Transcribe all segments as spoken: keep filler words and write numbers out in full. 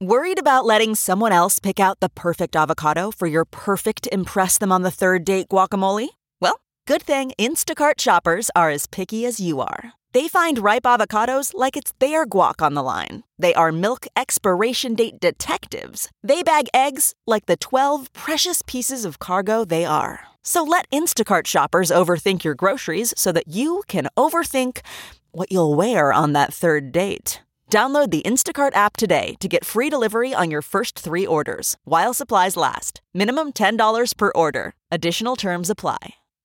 Worried about letting someone else pick out the perfect avocado for your perfect impress them on the third date guacamole? Well, good thing Instacart shoppers are as picky as you are. They find ripe avocados like it's their guac on the line. They are milk expiration date detectives. They bag eggs like the twelve precious pieces of cargo they are. So let Instacart shoppers overthink your groceries so that you can overthink what you'll wear on that third date. Download the Instacart app today to get free delivery on your first three orders, while supplies last. Minimum ten dollars per order. Additional terms apply.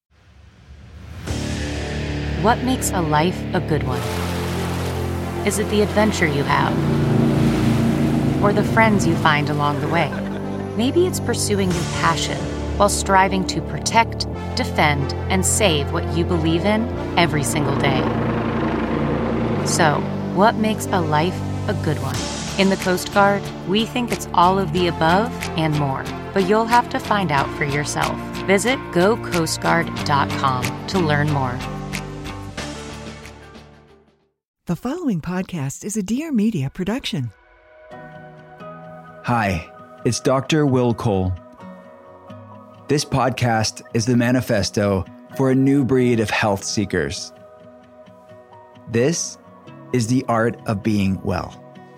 What makes a life a good one? Is it the adventure you have? Or the friends you find along the way? Maybe it's pursuing your passion while striving to protect, defend, and save what you believe in every single day. So, what makes a life a good one? In the Coast Guard, we think it's all of the above and more, but you'll have to find out for yourself. Visit go coast guard dot com to learn more. The following podcast is a Dear Media production. Hi, it's Doctor Will Cole. This podcast is the manifesto for a new breed of health seekers. This is the art of being well.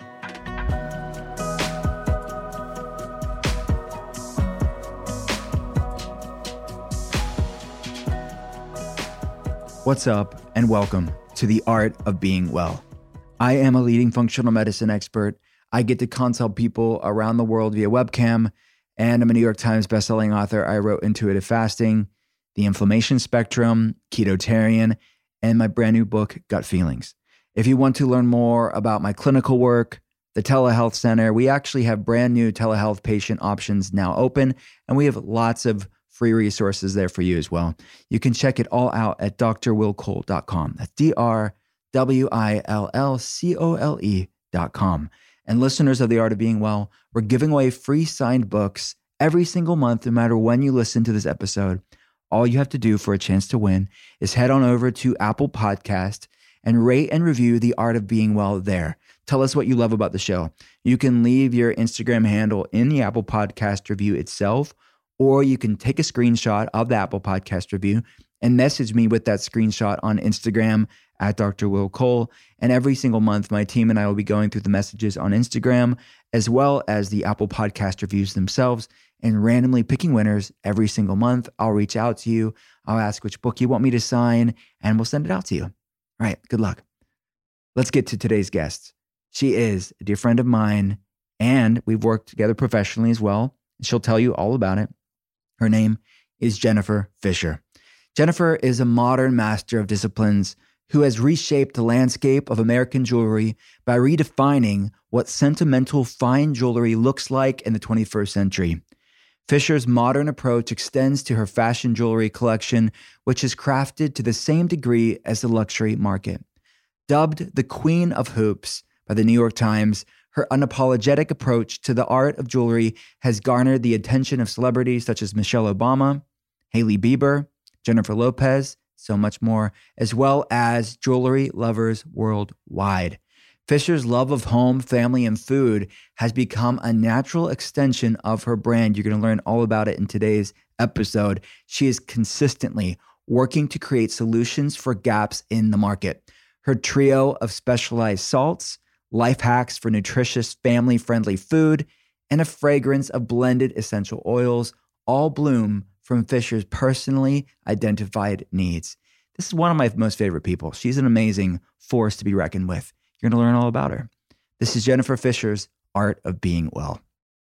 What's up, and welcome to the art of being well. I am a leading functional medicine expert. I get to consult people around the world via webcam, and I'm a New York Times bestselling author. I wrote Intuitive Fasting, The Inflammation Spectrum, Ketotarian, and my brand new book, Gut Feelings. If you want to learn more about my clinical work, the telehealth center, we actually have brand new telehealth patient options now open, and we have lots of free resources there for you as well. You can check it all out at d r will cole dot com. That's D R W I L L C O L E dot com. And listeners of The Art of Being Well, we're giving away free signed books every single month, no matter when you listen to this episode. All you have to do for a chance to win is head on over to Apple Podcast and rate and review The Art of Being Well there. Tell us what you love about the show. You can leave your Instagram handle in the Apple Podcast review itself, or you can take a screenshot of the Apple Podcast review and message me with that screenshot on Instagram at Doctor Will Cole. And every single month, my team and I will be going through the messages on Instagram, as well as the Apple Podcast reviews themselves, and randomly picking winners every single month. I'll reach out to you. I'll ask which book you want me to sign, and we'll send it out to you. All right, good luck. Let's get to today's guest. She is a dear friend of mine, and we've worked together professionally as well. She'll tell you all about it. Her name is Jennifer Fisher. Jennifer is a modern master of disciplines who has reshaped the landscape of American jewelry by redefining what sentimental fine jewelry looks like in the twenty-first century. Fisher's modern approach extends to her fashion jewelry collection, which is crafted to the same degree as the luxury market. Dubbed the Queen of Hoops by the New York Times, her unapologetic approach to the art of jewelry has garnered the attention of celebrities such as Michelle Obama, Hailey Bieber, Jennifer Lopez, so much more, as well as jewelry lovers worldwide. Fisher's love of home, family, and food has become a natural extension of her brand. You're going to learn all about it in today's episode. She is consistently working to create solutions for gaps in the market. Her trio of specialized salts, life hacks for nutritious, family-friendly food, and a fragrance of blended essential oils all bloom from Fisher's personally identified needs. This is one of my most favorite people. She's an amazing force to be reckoned with. You're going to learn all about her. This is Jennifer Fisher's Art of Being Well.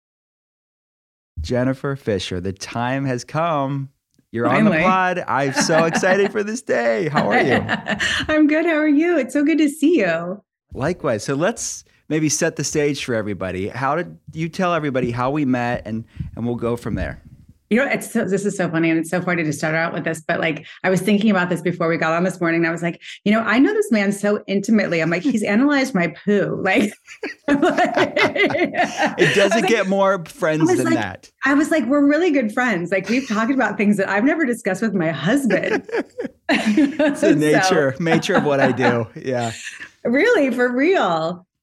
Jennifer Fisher, the time has come. You're on Finally. the pod. I'm so excited for this day. How are you? I'm good. How are you? It's so good to see you. Likewise. So let's maybe set the stage for everybody. How did you tell everybody how we met, and, and we'll go from there. You know, it's so, this is so funny, and it's so funny to start out with this, but like, I was thinking about this before we got on this morning, and I was like, you know, I know this man so intimately. I'm like, he's analyzed my poo. Like, it doesn't like, get more friends than like, that. I was like, we're really good friends. Like, we've talked about things that I've never discussed with my husband. It's the nature, So, nature of what I do. Yeah. Really, for real.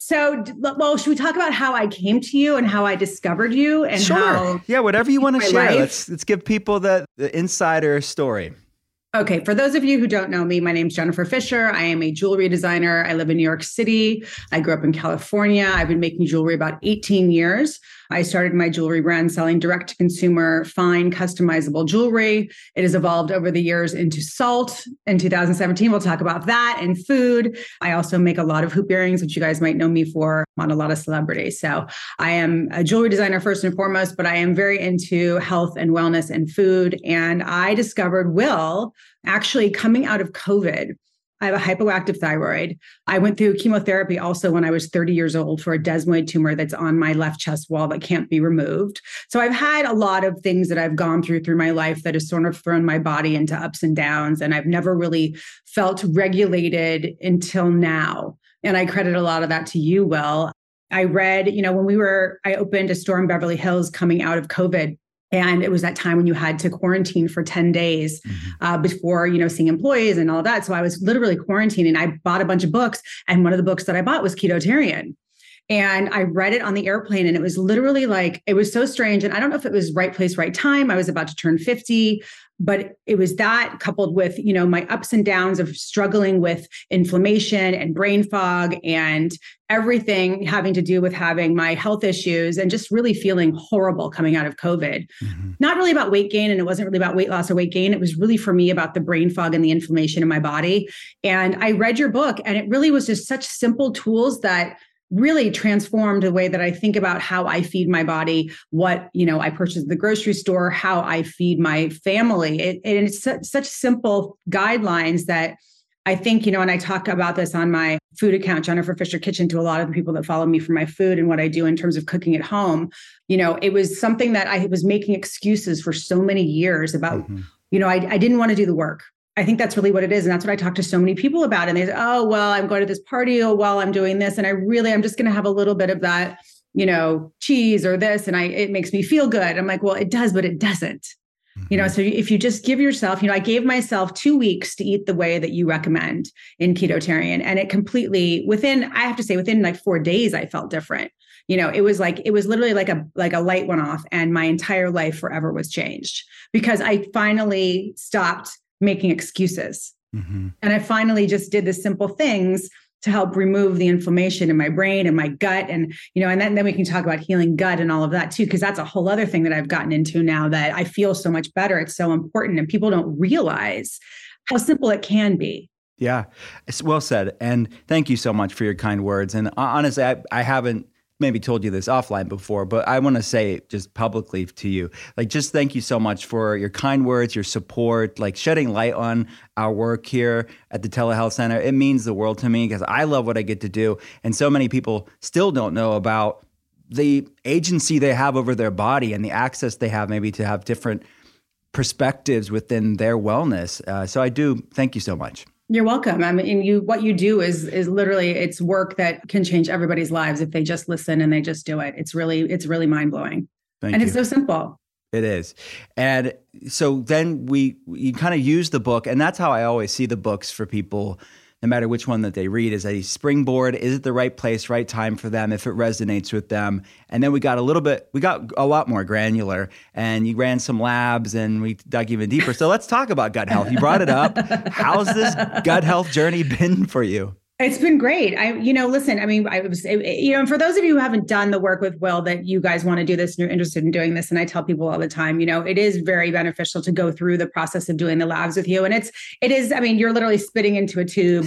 So, well, should we talk about how I came to you and how I discovered you and sure. how? Yeah, whatever you want to share. Life? Let's let's give people the, the insider story. Okay, for those of you who don't know me, my name's Jennifer Fisher. I am a jewelry designer. I live in New York City. I grew up in California. I've been making jewelry about eighteen years. I started my jewelry brand selling direct to consumer, fine, customizable jewelry. It has evolved over the years into salt. In two thousand seventeen, we'll talk about that, and food. I also make a lot of hoop earrings, which you guys might know me for on a lot of celebrities. So I am a jewelry designer first and foremost, but I am very into health and wellness and food. And I discovered Will actually coming out of COVID. I have a hypoactive thyroid. I went through chemotherapy also when I was thirty years old for a desmoid tumor that's on my left chest wall that can't be removed. So I've had a lot of things that I've gone through through my life that has sort of thrown my body into ups and downs. And I've never really felt regulated until now. And I credit a lot of that to you, Will. I read, you know, when we were, I opened a store in Beverly Hills coming out of COVID. And it was that time when you had to quarantine for ten days mm-hmm. uh, before, you know, seeing employees and all of that. So I was literally quarantining. I bought a bunch of books. And one of the books that I bought was Ketotarian. And I read it on the airplane, and it was literally like, it was so strange. And I don't know if it was right place, right time. I was about to turn fifty, but it was that coupled with, you know, my ups and downs of struggling with inflammation and brain fog and everything having to do with having my health issues and just really feeling horrible coming out of COVID. Mm-hmm. Not really about weight gain. And it wasn't really about weight loss or weight gain. It was really for me about the brain fog and the inflammation in my body. And I read your book, and it really was just such simple tools that really transformed the way that I think about how I feed my body, what, you know, I purchase at the grocery store, how I feed my family. It, and it's such, such simple guidelines that I think, you know, and I talk about this on my food account, Jennifer Fisher Kitchen, to a lot of the people that follow me for my food and what I do in terms of cooking at home. You know, it was something that I was making excuses for so many years about, mm-hmm. you know, I, I didn't want to do the work. I think that's really what it is. And that's what I talk to so many people about. And they say, oh, well, I'm going to this party. Oh, well, I'm doing this. And I really, I'm just going to have a little bit of that, you know, cheese or this. And I, it makes me feel good. I'm like, well, it does, but it doesn't. Mm-hmm. You know, so if you just give yourself, you know, I gave myself two weeks to eat the way that you recommend in Ketotarian. And it completely within, I have to say within like four days, I felt different. You know, it was like, it was literally like a, like a light went off and my entire life forever was changed because I finally stopped making excuses. Mm-hmm. And I finally just did the simple things to help remove the inflammation in my brain and my gut. And, you know, and then, then we can talk about healing gut and all of that too, because that's a whole other thing that I've gotten into now that I feel so much better. It's so important. And people don't realize how simple it can be. Yeah, it's well said. And thank you so much for your kind words. And honestly, I, I haven't maybe told you this offline before, but I want to say it just publicly to you, like, just thank you so much for your kind words, your support, like shedding light on our work here at the Telehealth Center. It means the world to me because I love what I get to do. And so many people still don't know about the agency they have over their body and the access they have maybe to have different perspectives within their wellness. Uh, so I do thank you so much. You're welcome. I mean, you, what you do is, is literally, it's work that can change everybody's lives if they just listen and they just do it. It's really, it's really mind blowing. Thank and you. It's so simple. It is. And so then we, you kind of use the book, and that's how I always see the books for people, no matter which one that they read, is a springboard. Is it the right place, right time for them, if it resonates with them? And then we got a little bit, we got a lot more granular, and you ran some labs and we dug even deeper. So let's talk about gut health. You brought it up. How's this gut health journey been for you? It's been great. I, you know, listen, I mean, I was, you know, and for those of you who haven't done the work with Will, that you guys want to do this and you're interested in doing this. And I tell people all the time, you know, it is very beneficial to go through the process of doing the labs with you. And it's, it is, I mean, you're literally spitting into a tube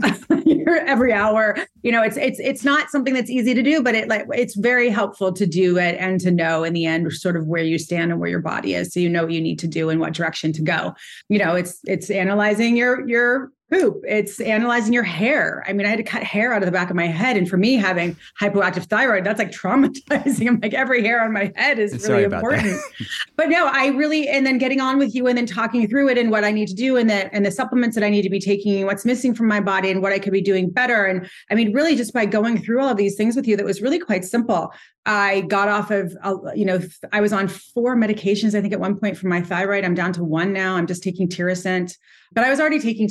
every hour. You know, it's, it's, it's not something that's easy to do, but it like, it's very helpful to do it and to know in the end, sort of where you stand and where your body is. So you know what you need to do and what direction to go. You know, it's, it's analyzing your, your, poop. It's analyzing your hair. I mean, I had to cut hair out of the back of my head. And for me, having hypoactive thyroid, that's like traumatizing. I'm like, every hair on my head is Sorry really important. But no, I really, and then getting on with you and then talking through it and what I need to do and the, and the supplements that I need to be taking and what's missing from my body and what I could be doing better. And I mean, really just by going through all of these things with you, that was really quite simple. I got off of, uh, you know, I was on four medications, I think at one point for my thyroid. I'm down to one now. I'm just taking Tirosint, but I was already taking Tirosint when I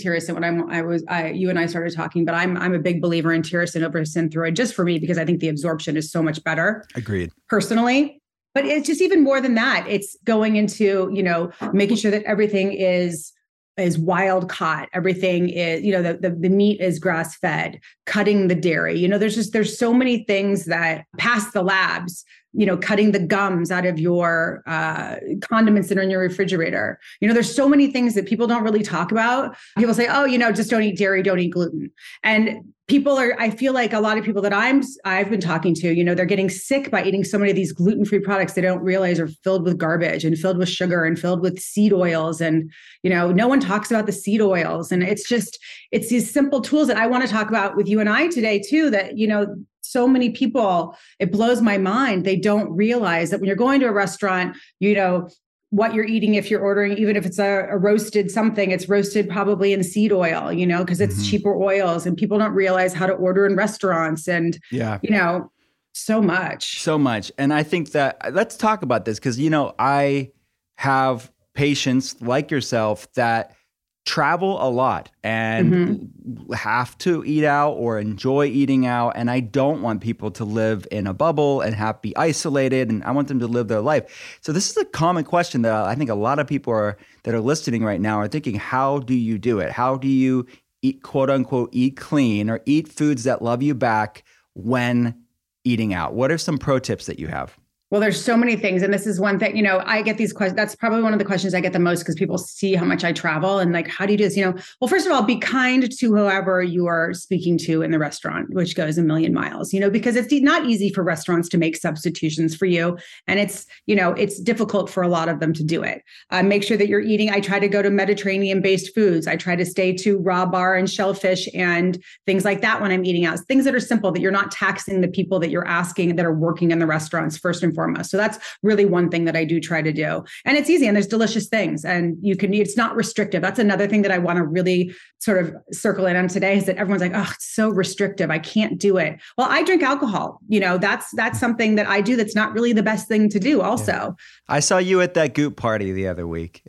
I'm, I was, I, you and I started talking, but I'm, I'm a big believer in tyrosine over synthroid just for me, because I think the absorption is so much better. Agreed. Personally. But it's just even more than that. It's going into, you know, making sure that everything is is wild caught. Everything is, you know, the, the, the meat is grass fed, cutting the dairy. You know, there's just, there's so many things that pass the labs, you know, cutting the gums out of your uh, condiments that are in your refrigerator. You know, there's so many things that people don't really talk about. People say, oh, you know, just don't eat dairy, don't eat gluten. And people are, I feel like a lot of people that I'm, I've been talking to, you know, they're getting sick by eating so many of these gluten-free products they don't realize are filled with garbage and filled with sugar and filled with seed oils. And, you know, no one talks about the seed oils. And it's just, it's these simple tools that I want to talk about with you and I today too, that, you know, so many people, it blows my mind. They don't realize that when you're going to a restaurant, you know, what you're eating, if you're ordering, even if it's a, a roasted something, it's roasted probably in seed oil, you know, because it's mm-hmm. cheaper oils, and people don't realize how to order in restaurants and, yeah, you know, so much. So much. And I think that let's talk about this because, you know, I have patients like yourself that travel a lot and mm-hmm. have to eat out or enjoy eating out. And I don't want people to live in a bubble and have be isolated, and I want them to live their life. So this is a common question that I think a lot of people are that are listening right now are thinking, how do you do it? How do you eat, quote unquote, eat clean or eat foods that love you back when eating out? What are some pro tips that you have? Well, there's so many things. And this is one thing, you know, I get these questions. That's probably one of the questions I get the most because people see how much I travel and like, how do you do this? You know, well, first of all, be kind to whoever you are speaking to in the restaurant, which goes a million miles, you know, because it's not easy for restaurants to make substitutions for you. And it's, you know, it's difficult for a lot of them to do it. Uh, make sure that you're eating. I try to go to Mediterranean based foods. I try to stay to raw bar and shellfish and things like that when I'm eating out. Things that are simple, that you're not taxing the people that you're asking that are working in the restaurants first and foremost. So that's really one thing that I do try to do. And it's easy and there's delicious things and you can, it's not restrictive. That's another thing that I want to really sort of circle in on today is that everyone's like, oh, it's so restrictive. I can't do it. Well, I drink alcohol. You know, that's, that's something that I do. That's not really the best thing to do also. Yeah. I saw you at that Goop party the other week.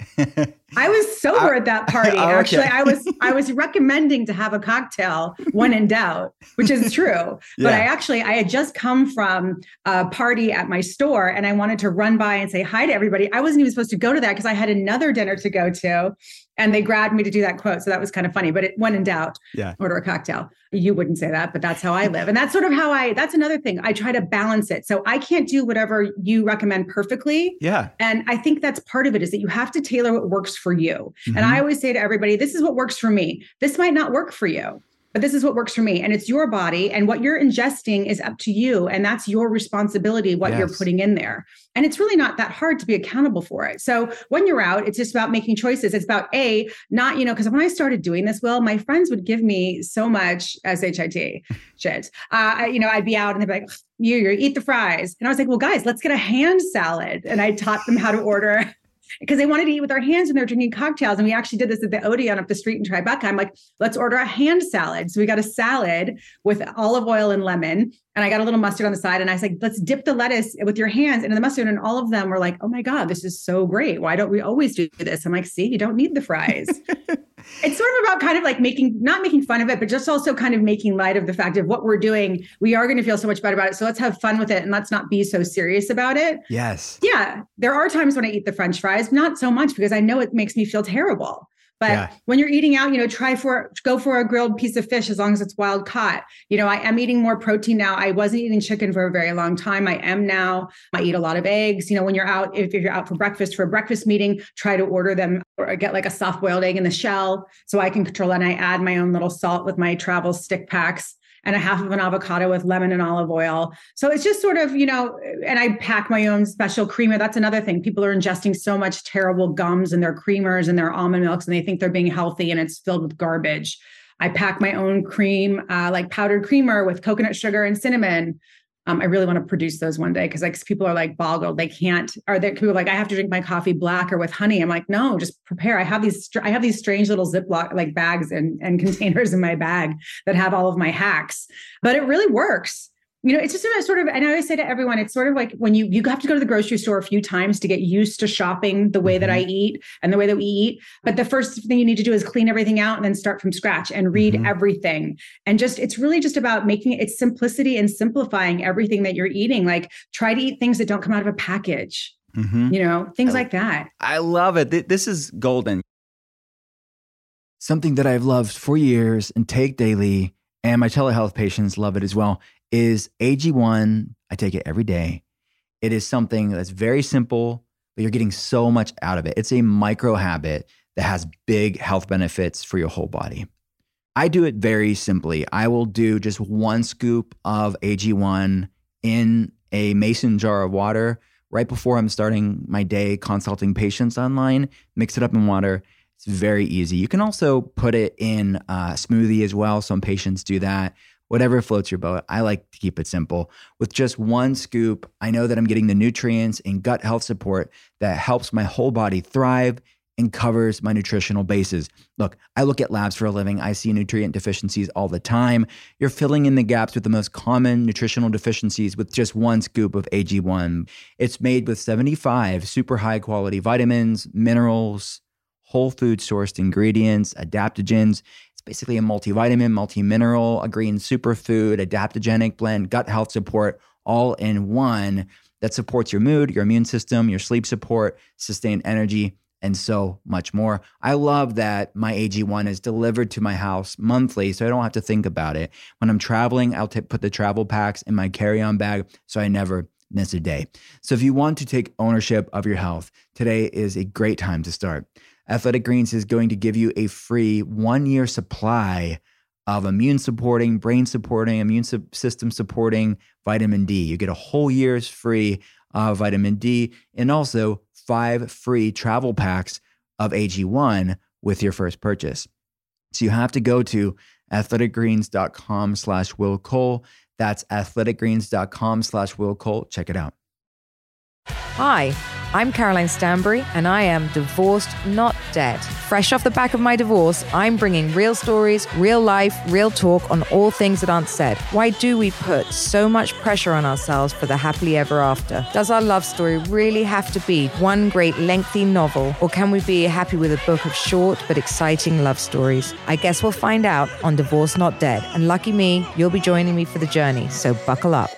I was sober I, at that party. Oh, okay. Actually, I was I was recommending to have a cocktail when in doubt, which is true. Yeah. But I actually, I had just come from a party at my store and I wanted to run by and say hi to everybody. I wasn't even supposed to go to that because I had another dinner to go to. And they grabbed me to do that quote. So that was kind of funny, but it, when in doubt, yeah. order a cocktail. You wouldn't say that, but that's how I live. And that's sort of how I, that's another thing. I try to balance it. So I can't do whatever you recommend perfectly. Yeah. And I think that's part of it is that you have to tailor what works for you. Mm-hmm. And I always say to everybody, this is what works for me. This might not work for you, but this is what works for me. And it's your body and what you're ingesting is up to you. And that's your responsibility, what yes. you're putting in there. And it's really not that hard to be accountable for it. So when you're out, it's just about making choices. It's about A, not, you know, because when I started doing this, Will, my friends would give me so much S H I T shit. Uh, you know, I'd be out and they'd be like, you, you eat the fries. And I was like, well, guys, let's get a hand salad. And I taught them how to order because they wanted to eat with their hands when they're drinking cocktails. And we actually did this at the Odeon up the street in Tribeca. I'm like, let's order a hand salad. So we got a salad with olive oil and lemon. And I got a little mustard on the side. And I was like, let's dip the lettuce with your hands into the mustard. And all of them were like, oh my God, this is so great. Why don't we always do this? I'm like, see, you don't need the fries. It's sort of about kind of like making, not making fun of it, but just also kind of making light of the fact of what we're doing. We are going to feel so much better about it. So let's have fun with it. And let's not be so serious about it. Yes. Yeah. There are times when I eat the French fries, not so much because I know it makes me feel terrible. But yeah. when you're eating out, you know, try for, go for a grilled piece of fish as long as it's wild caught. You know, I am eating more protein now. I wasn't eating chicken for a very long time. I am now. I eat a lot of eggs. You know, when you're out, if you're out for breakfast, for a breakfast meeting, try to order them or get like a soft boiled egg in the shell so I can control it. And I add my own little salt with my travel stick packs and a half of an avocado with lemon and olive oil. So it's just sort of, you know, and I pack my own special creamer. That's another thing. People are ingesting so much terrible gums and their creamers and their almond milks, and they think they're being healthy and it's filled with garbage. I pack my own cream, uh, like powdered creamer with coconut sugar and cinnamon. Um, I really want to produce those one day because like people are like boggled. They can't, or they people are like, I have to drink my coffee black or with honey. I'm like, no, just prepare. I have these, I have these strange little Ziploc like bags and, and containers in my bag that have all of my hacks, but it really works. You know, it's just a sort of, and I always say to everyone, it's sort of like when you, you have to go to the grocery store a few times to get used to shopping the way mm-hmm. that I eat and the way that we eat. But the first thing you need to do is clean everything out and then start from scratch and read mm-hmm. everything. And just, it's really just about making it, it's simplicity and simplifying everything that you're eating. Like try to eat things that don't come out of a package, mm-hmm. you know, things I, like that. I love it. This is golden. Something that I've loved for years and take daily, and my telehealth patients love it as well, is A G one. I take it every day. It is something that's very simple, but you're getting so much out of it. It's a micro habit that has big health benefits for your whole body. I do it very simply. I will do just one scoop of A G one in a mason jar of water right before I'm starting my day consulting patients online, mix it up in water. It's very easy. You can also put it in a smoothie as well. Some patients do that. Whatever floats your boat. I like to keep it simple. With just one scoop, I know that I'm getting the nutrients and gut health support that helps my whole body thrive and covers my nutritional bases. Look, I look at labs for a living. I see nutrient deficiencies all the time. You're filling in the gaps with the most common nutritional deficiencies with just one scoop of A G one. It's made with seventy-five super high quality vitamins, minerals, whole food sourced ingredients, adaptogens. It's basically a multivitamin, multi-mineral, a green superfood, adaptogenic blend, gut health support, all in one that supports your mood, your immune system, your sleep support, sustained energy, and so much more. I love that my A G one is delivered to my house monthly, so I don't have to think about it. When I'm traveling, I'll t- put the travel packs in my carry-on bag, so I never miss a day. So if you want to take ownership of your health, today is a great time to start. Athletic Greens is going to give you a free one-year supply of immune-supporting, brain-supporting, immune system-supporting vitamin D. You get a whole year's free of vitamin D and also five free travel packs of A G one with your first purchase. So you have to go to athleticgreens.com slash Will Cole. That's athleticgreens.com slash Will Cole. Check it out. Hi, I'm Caroline Stanbury, and I am divorced, not dead. Fresh off the back of my divorce, I'm bringing real stories, real life, real talk on all things that aren't said. Why do we put so much pressure on ourselves for the happily ever after? Does our love story really have to be one great lengthy novel, or can we be happy with a book of short but exciting love stories? I guess we'll find out on Divorced Not Dead, and lucky me, you'll be joining me for the journey, so buckle up.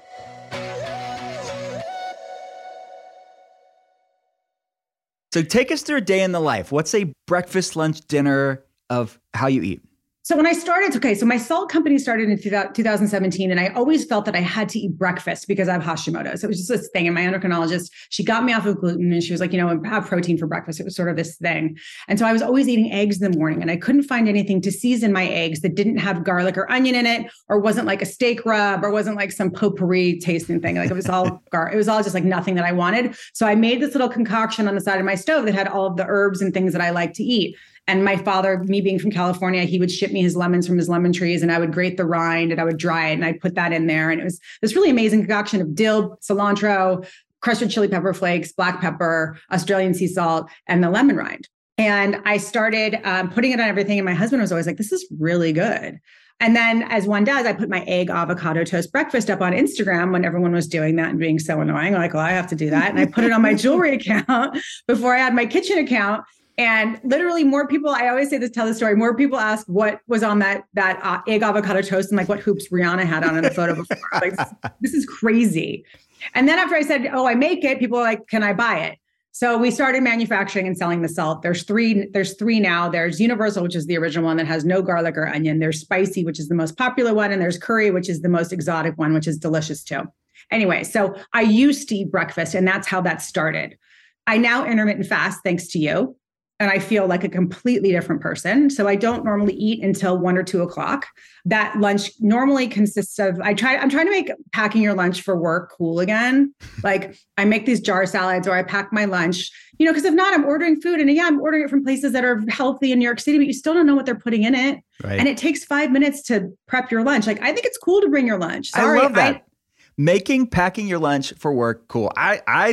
So take us through a day in the life. What's a breakfast, lunch, dinner of how you eat? So when I started, okay, so my salt company started in two thousand seventeen, and I always felt that I had to eat breakfast because I have Hashimoto's. So it was just this thing. And my endocrinologist, she got me off of gluten, and she was like, you know, have protein for breakfast. It was sort of this thing. And so I was always eating eggs in the morning, and I couldn't find anything to season my eggs that didn't have garlic or onion in it, or wasn't like a steak rub, or wasn't like some potpourri tasting thing. Like it was all gar- it was all just like nothing that I wanted. So I made this little concoction on the side of my stove that had all of the herbs and things that I like to eat. And my father, me being from California, he would ship me his lemons from his lemon trees, and I would grate the rind and I would dry it and I'd put that in there. And it was this really amazing concoction of dill, cilantro, crushed chili pepper flakes, black pepper, Australian sea salt, and the lemon rind. And I started um, putting it on everything. And my husband was always like, this is really good. And then as one does, I put my egg avocado toast breakfast up on Instagram when everyone was doing that and being so annoying. Like, well, I have to do that. And I put it on my jewelry account before I had my kitchen account. And literally more people, I always say this, tell the story, more people ask what was on that that uh, egg avocado toast and like what hoops Rihanna had on in the photo before. Like, this is crazy. And then after I said, oh, I make it, people are like, can I buy it? So we started manufacturing and selling the salt. There's three, there's three now. There's Universal, which is the original one that has no garlic or onion. There's Spicy, which is the most popular one. And there's Curry, which is the most exotic one, which is delicious too. Anyway, so I used to eat breakfast, and that's how that started. I now intermittent fast, thanks to you. And I feel like a completely different person. So I don't normally eat until one or two o'clock. That lunch normally consists of, I try, I'm trying to make packing your lunch for work cool again. Like I make these jar salads, or I pack my lunch, you know, because if not, I'm ordering food. And yeah, I'm ordering it from places that are healthy in New York City, but you still don't know what they're putting in it. Right. And it takes five minutes to prep your lunch. Like I think it's cool to bring your lunch. Sorry, I love that. I, Making, packing your lunch for work, cool. I, I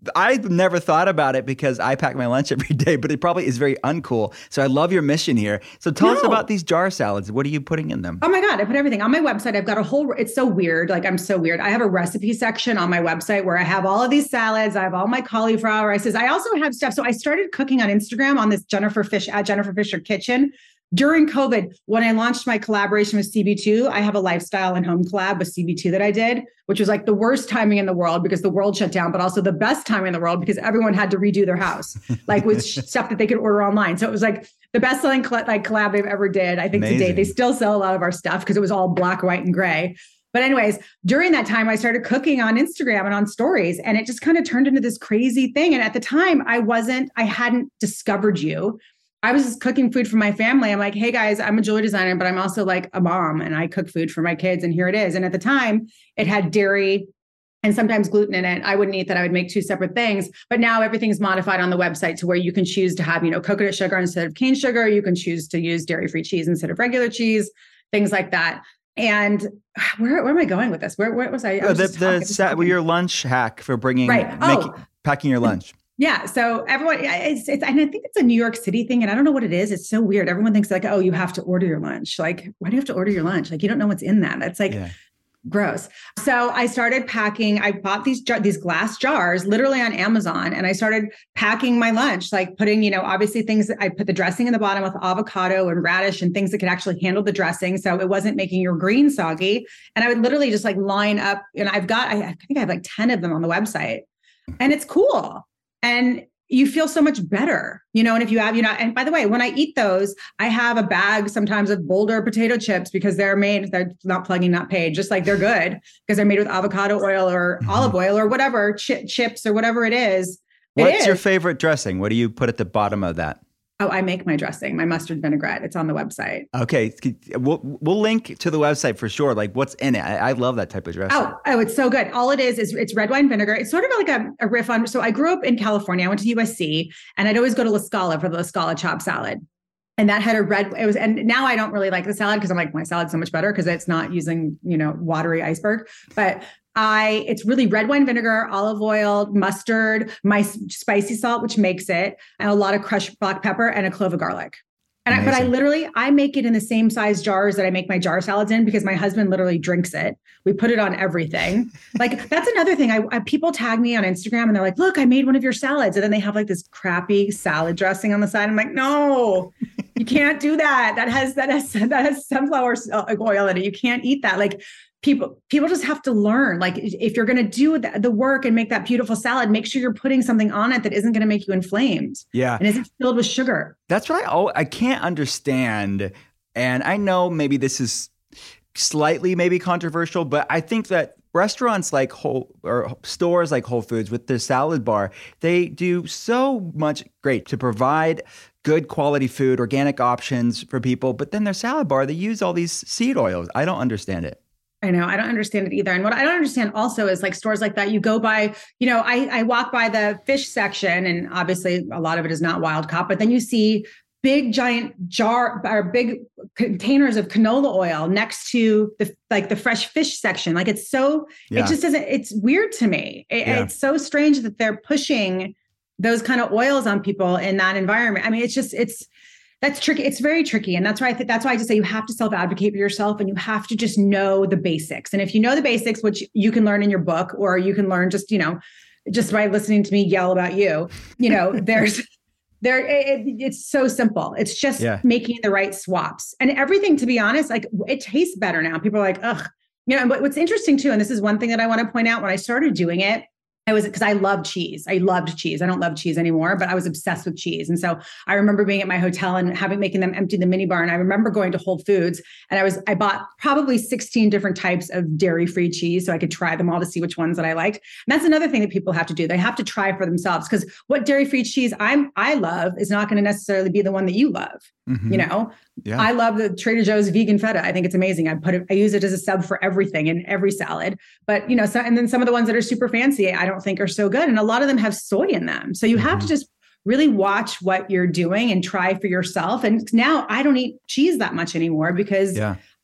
I've never thought about it because I pack my lunch every day, but it probably is very uncool. So I love your mission here. So tell no. us about these jar salads. What are you putting in them? Oh my God, I put everything on my website. I've got a whole, it's so weird. Like I'm so weird. I have a recipe section on my website where I have all of these salads. I have all my cauliflower rices. I also have stuff. So I started cooking on Instagram on this Jennifer Fish at Jennifer Fisher Kitchen. During COVID, when I launched my collaboration with C B two, I have a lifestyle and home collab with C B two that I did, which was like the worst timing in the world because the world shut down, but also the best timing in the world because everyone had to redo their house, like with stuff that they could order online. So it was like the best selling coll- like collab they've ever did. I think Amazing. To date, they still sell a lot of our stuff because it was all black, white, and gray. But anyways, during that time, I started cooking on Instagram and on stories, and it just kind of turned into this crazy thing. And at the time, I wasn't, I hadn't discovered you. I was just cooking food for my family. I'm like, hey guys, I'm a jewelry designer, but I'm also like a mom and I cook food for my kids. And here it is. And at the time it had dairy and sometimes gluten in it. I wouldn't eat that. I would make two separate things. But now everything's modified on the website to where you can choose to have, you know, coconut sugar instead of cane sugar. You can choose to use dairy-free cheese instead of regular cheese, things like that. And where, where am I going with this? Where, where was I? I was the the set, well, your lunch hack for bringing, right. making, oh. packing your lunch. Yeah. So everyone, it's, it's, and I think it's a New York City thing. And I don't know what it is. It's so weird. Everyone thinks like, oh, you have to order your lunch. Like, why do you have to order your lunch? Like, you don't know what's in that. That's like yeah. gross. So I started packing, I bought these, jar, these glass jars literally on Amazon. And I started packing my lunch, like putting, you know, obviously things that I put the dressing in the bottom with avocado and radish and things that could actually handle the dressing. So it wasn't making your green soggy. And I would literally just like line up, and I've got, I, I think I have like ten of them on the website, and it's cool. And you feel so much better, you know, and if you have, you know, and by the way, when I eat those, I have a bag sometimes of Boulder potato chips because they're made, they're not plugging, not paid, just like they're good because they're made with avocado oil or mm-hmm. olive oil or whatever, ch- chips or whatever it is. It What's is. your favorite dressing? What do you put at the bottom of that? Oh, I make my dressing, my mustard vinaigrette. It's on the website. Okay. We'll, we'll link to the website for sure. Like what's in it. I, I love that type of dressing. Oh, oh, it's so good. All it is, is it's red wine vinegar. It's sort of like a, a riff on, so I grew up in California. I went to U S C and I'd always go to La Scala for the La Scala chopped salad. And that had a red, it was, and now I don't really like the salad because I'm like, my salad's so much better because it's not using, you know, watery iceberg. But I, it's really red wine vinegar, olive oil, mustard, my spicy salt, which makes it, and a lot of crushed black pepper and a clove of garlic. And I, but I literally, I make it in the same size jars that I make my jar salads in because my husband literally drinks it. We put it on everything. Like that's another thing. I, I people tag me on Instagram and they're like, look, I made one of your salads. And then they have like this crappy salad dressing on the side. I'm like, no, you can't do that. That has, that has, that has sunflower oil in it. You can't eat that. Like, People, people just have to learn, like if you're going to do the, the work and make that beautiful salad, make sure you're putting something on it that isn't going to make you inflamed. Yeah. And isn't filled with sugar. That's what I, oh, I can't understand. And I know maybe this is slightly maybe controversial, but I think that restaurants like Whole or stores like Whole Foods with their salad bar, they do so much great to provide good quality food, organic options for people. But then their salad bar, they use all these seed oils. I don't understand it. I know. I don't understand it either. And what I don't understand also is like stores like that, you go by, you know, I, I walk by the fish section and obviously a lot of it is not wild caught, but then you see big giant jar or big containers of canola oil next to the, like the fresh fish section. Like it's so, yeah. it just doesn't, it's weird to me. It, yeah. It's so strange that they're pushing those kind of oils on people in that environment. I mean, it's just, it's, That's tricky. It's very tricky. And that's why I think that's why I just say you have to self-advocate for yourself and you have to just know the basics. And if you know the basics, which you can learn in your book, or you can learn just, you know, just by listening to me yell about you, you know, there's there, it, it's so simple. It's just yeah. making the right swaps and everything, to be honest, like it tastes better now. People are like, ugh, you know, but what's interesting too, and this is one thing that I want to point out when I started doing it, I was, because I loved cheese. I loved cheese. I don't love cheese anymore, but I was obsessed with cheese. And so I remember being at my hotel and having, making them empty the mini bar. And I remember going to Whole Foods and I was, I bought probably sixteen different types of dairy-free cheese so I could try them all to see which ones that I liked. And that's another thing that people have to do. They have to try for themselves because what dairy-free cheese I'm, I love is not going to necessarily be the one that you love. Mm-hmm. You know, yeah. I love the Trader Joe's vegan feta. I think it's amazing. I put it, I use it as a sub for everything in every salad, but you know, so, and then some of the ones that are super fancy, I don't think are so good. And a lot of them have soy in them. So you mm-hmm. have to just really watch what you're doing and try for yourself. And now I don't eat cheese that much anymore because yeah.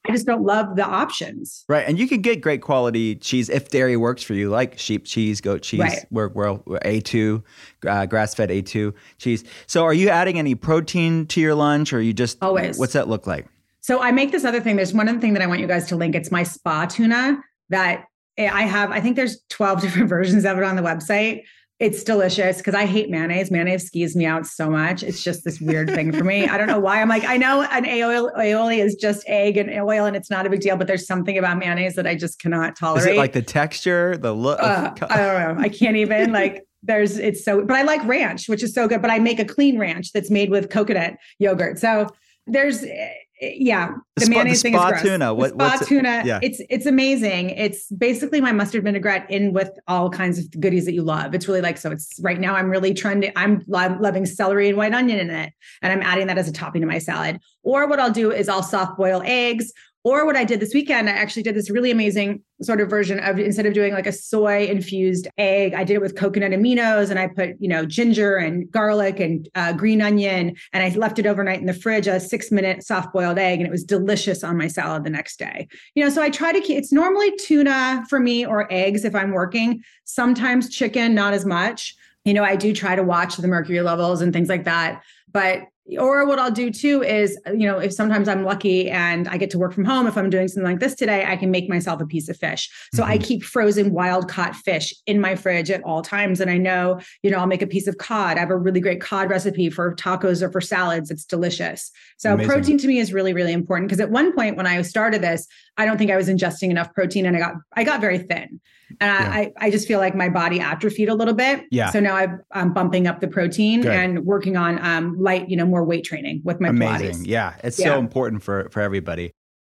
I just don't love the options. Right. And you can get great quality cheese if dairy works for you, like sheep cheese, goat cheese, right. we're, we're A two, uh, grass-fed A two cheese. So are you adding any protein to your lunch, or you just, always, what's that look like? So I make this other thing. There's one other thing that I want you guys to link. It's my spa tuna that I have. I think there's twelve different versions of it on the website. It's delicious because I hate mayonnaise. Mayonnaise skews me out so much. It's just this weird thing for me. I don't know why. I'm like, I know an aioli is just egg and oil and it's not a big deal, but there's something about mayonnaise that I just cannot tolerate. Is it like the texture, the look? Uh, I don't know. I can't even like, there's, it's so, but I like ranch, which is so good, but I make a clean ranch that's made with coconut yogurt. So there's, yeah, the, the spa, mayonnaise the thing is gross. Tuna. What, the spa what's tuna. It? Yeah. It's it's amazing. It's basically my mustard vinaigrette in with all kinds of goodies that you love. It's really like, so it's right now I'm really trending. I'm lo- loving celery and white onion in it. And I'm adding that as a topping to my salad. Or what I'll do is I'll soft boil eggs. Or what I did this weekend, I actually did this really amazing sort of version of, instead of doing like a soy infused egg, I did it with coconut aminos, and I put, you know, ginger and garlic and uh, green onion, and I left it overnight in the fridge, a six minute soft boiled egg. And it was delicious on my salad the next day. You know, so I try to keep, it's normally tuna for me or eggs if I'm working, sometimes chicken, not as much. You know, I do try to watch the mercury levels and things like that, but or what I'll do too is, you know, if sometimes I'm lucky and I get to work from home, if I'm doing something like this today, I can make myself a piece of fish. So mm-hmm. I keep frozen wild caught fish in my fridge at all times. And I know, you know, I'll make a piece of cod. I have a really great cod recipe for tacos or for salads. It's delicious. So Amazing. Protein to me is really, really important. Because at one point when I started this, I don't think I was ingesting enough protein, and I got, I got very thin. And yeah. I, I just feel like my body atrophied a little bit. Yeah. So now I've, I'm bumping up the protein Good. And working on um, light, you know, more weight training with my Amazing. Pilates. Yeah. It's yeah. so important for, for everybody.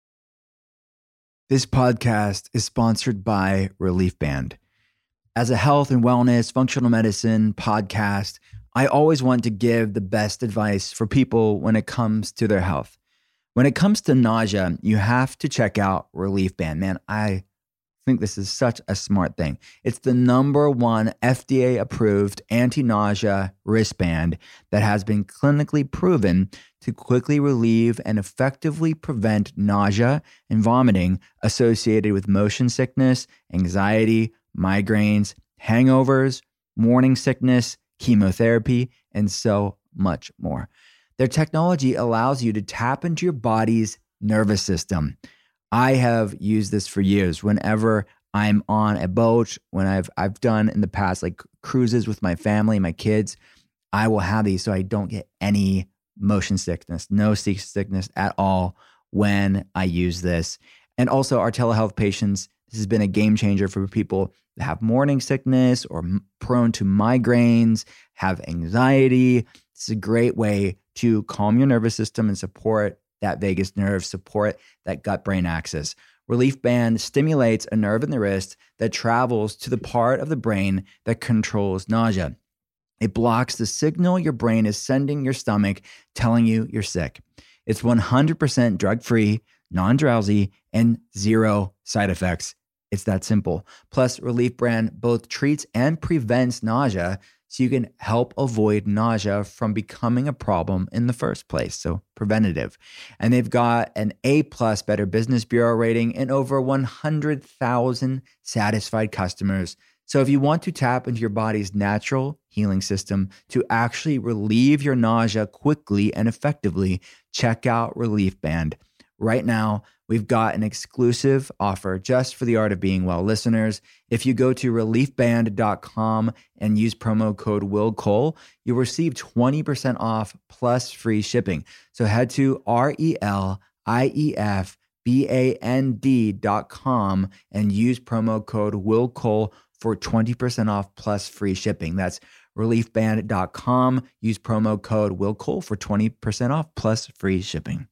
This podcast is sponsored by Relief Band. As a health and wellness, functional medicine podcast, I always want to give the best advice for people when it comes to their health. When it comes to nausea, you have to check out Relief Band. Man, I think this is such a smart thing. It's the number one F D A-approved anti-nausea wristband that has been clinically proven to quickly relieve and effectively prevent nausea and vomiting associated with motion sickness, anxiety, migraines, hangovers, morning sickness, chemotherapy, and so much more. Their technology allows you to tap into your body's nervous system. I have used this for years. Whenever I'm on a boat, when I've I've done in the past like cruises with my family, my kids, I will have these so I don't get any motion sickness, no sickness at all when I use this. And also our telehealth patients, this has been a game changer for people that have morning sickness or prone to migraines, have anxiety. This is a great way to calm your nervous system and support that vagus nerve, support that gut-brain axis. Relief Band stimulates a nerve in the wrist that travels to the part of the brain that controls nausea. It blocks the signal your brain is sending your stomach, telling you you're sick. It's one hundred percent drug-free, non-drowsy, and zero side effects. It's that simple. Plus, Relief Band both treats and prevents nausea, so you can help avoid nausea from becoming a problem in the first place. So preventative. And they've got an A-plus Better Business Bureau rating and over one hundred thousand satisfied customers. So if you want to tap into your body's natural healing system to actually relieve your nausea quickly and effectively, check out Relief Band. Right now, we've got an exclusive offer just for the Art of Being Well listeners. If you go to relief band dot com and use promo code Will Cole, you'll receive twenty percent off plus free shipping. So head to R E L I E F B A N D dot com and use promo code Will Cole for twenty percent off plus free shipping. That's relief band dot com. Use promo code Will Cole for twenty percent off plus free shipping.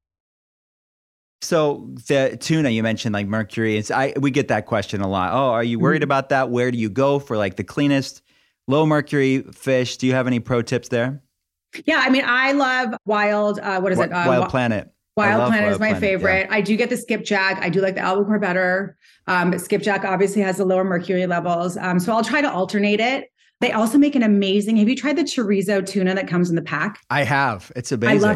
So the tuna, you mentioned like mercury. It's, I we get that question a lot. Oh, are you worried mm-hmm. about that? Where do you go for like the cleanest low mercury fish? Do you have any pro tips there? Yeah, I mean, I love wild. Uh, what is w- it? Uh, Wild Planet. Wild Planet Wild is my Planet, favorite. yeah. I do get the skipjack. I do like the albacore better. Um, but skipjack obviously has the lower mercury levels. Um, so I'll try to alternate it. They also make an amazing, have you tried the chorizo tuna that comes in the pack? I have. It's amazing. I love it.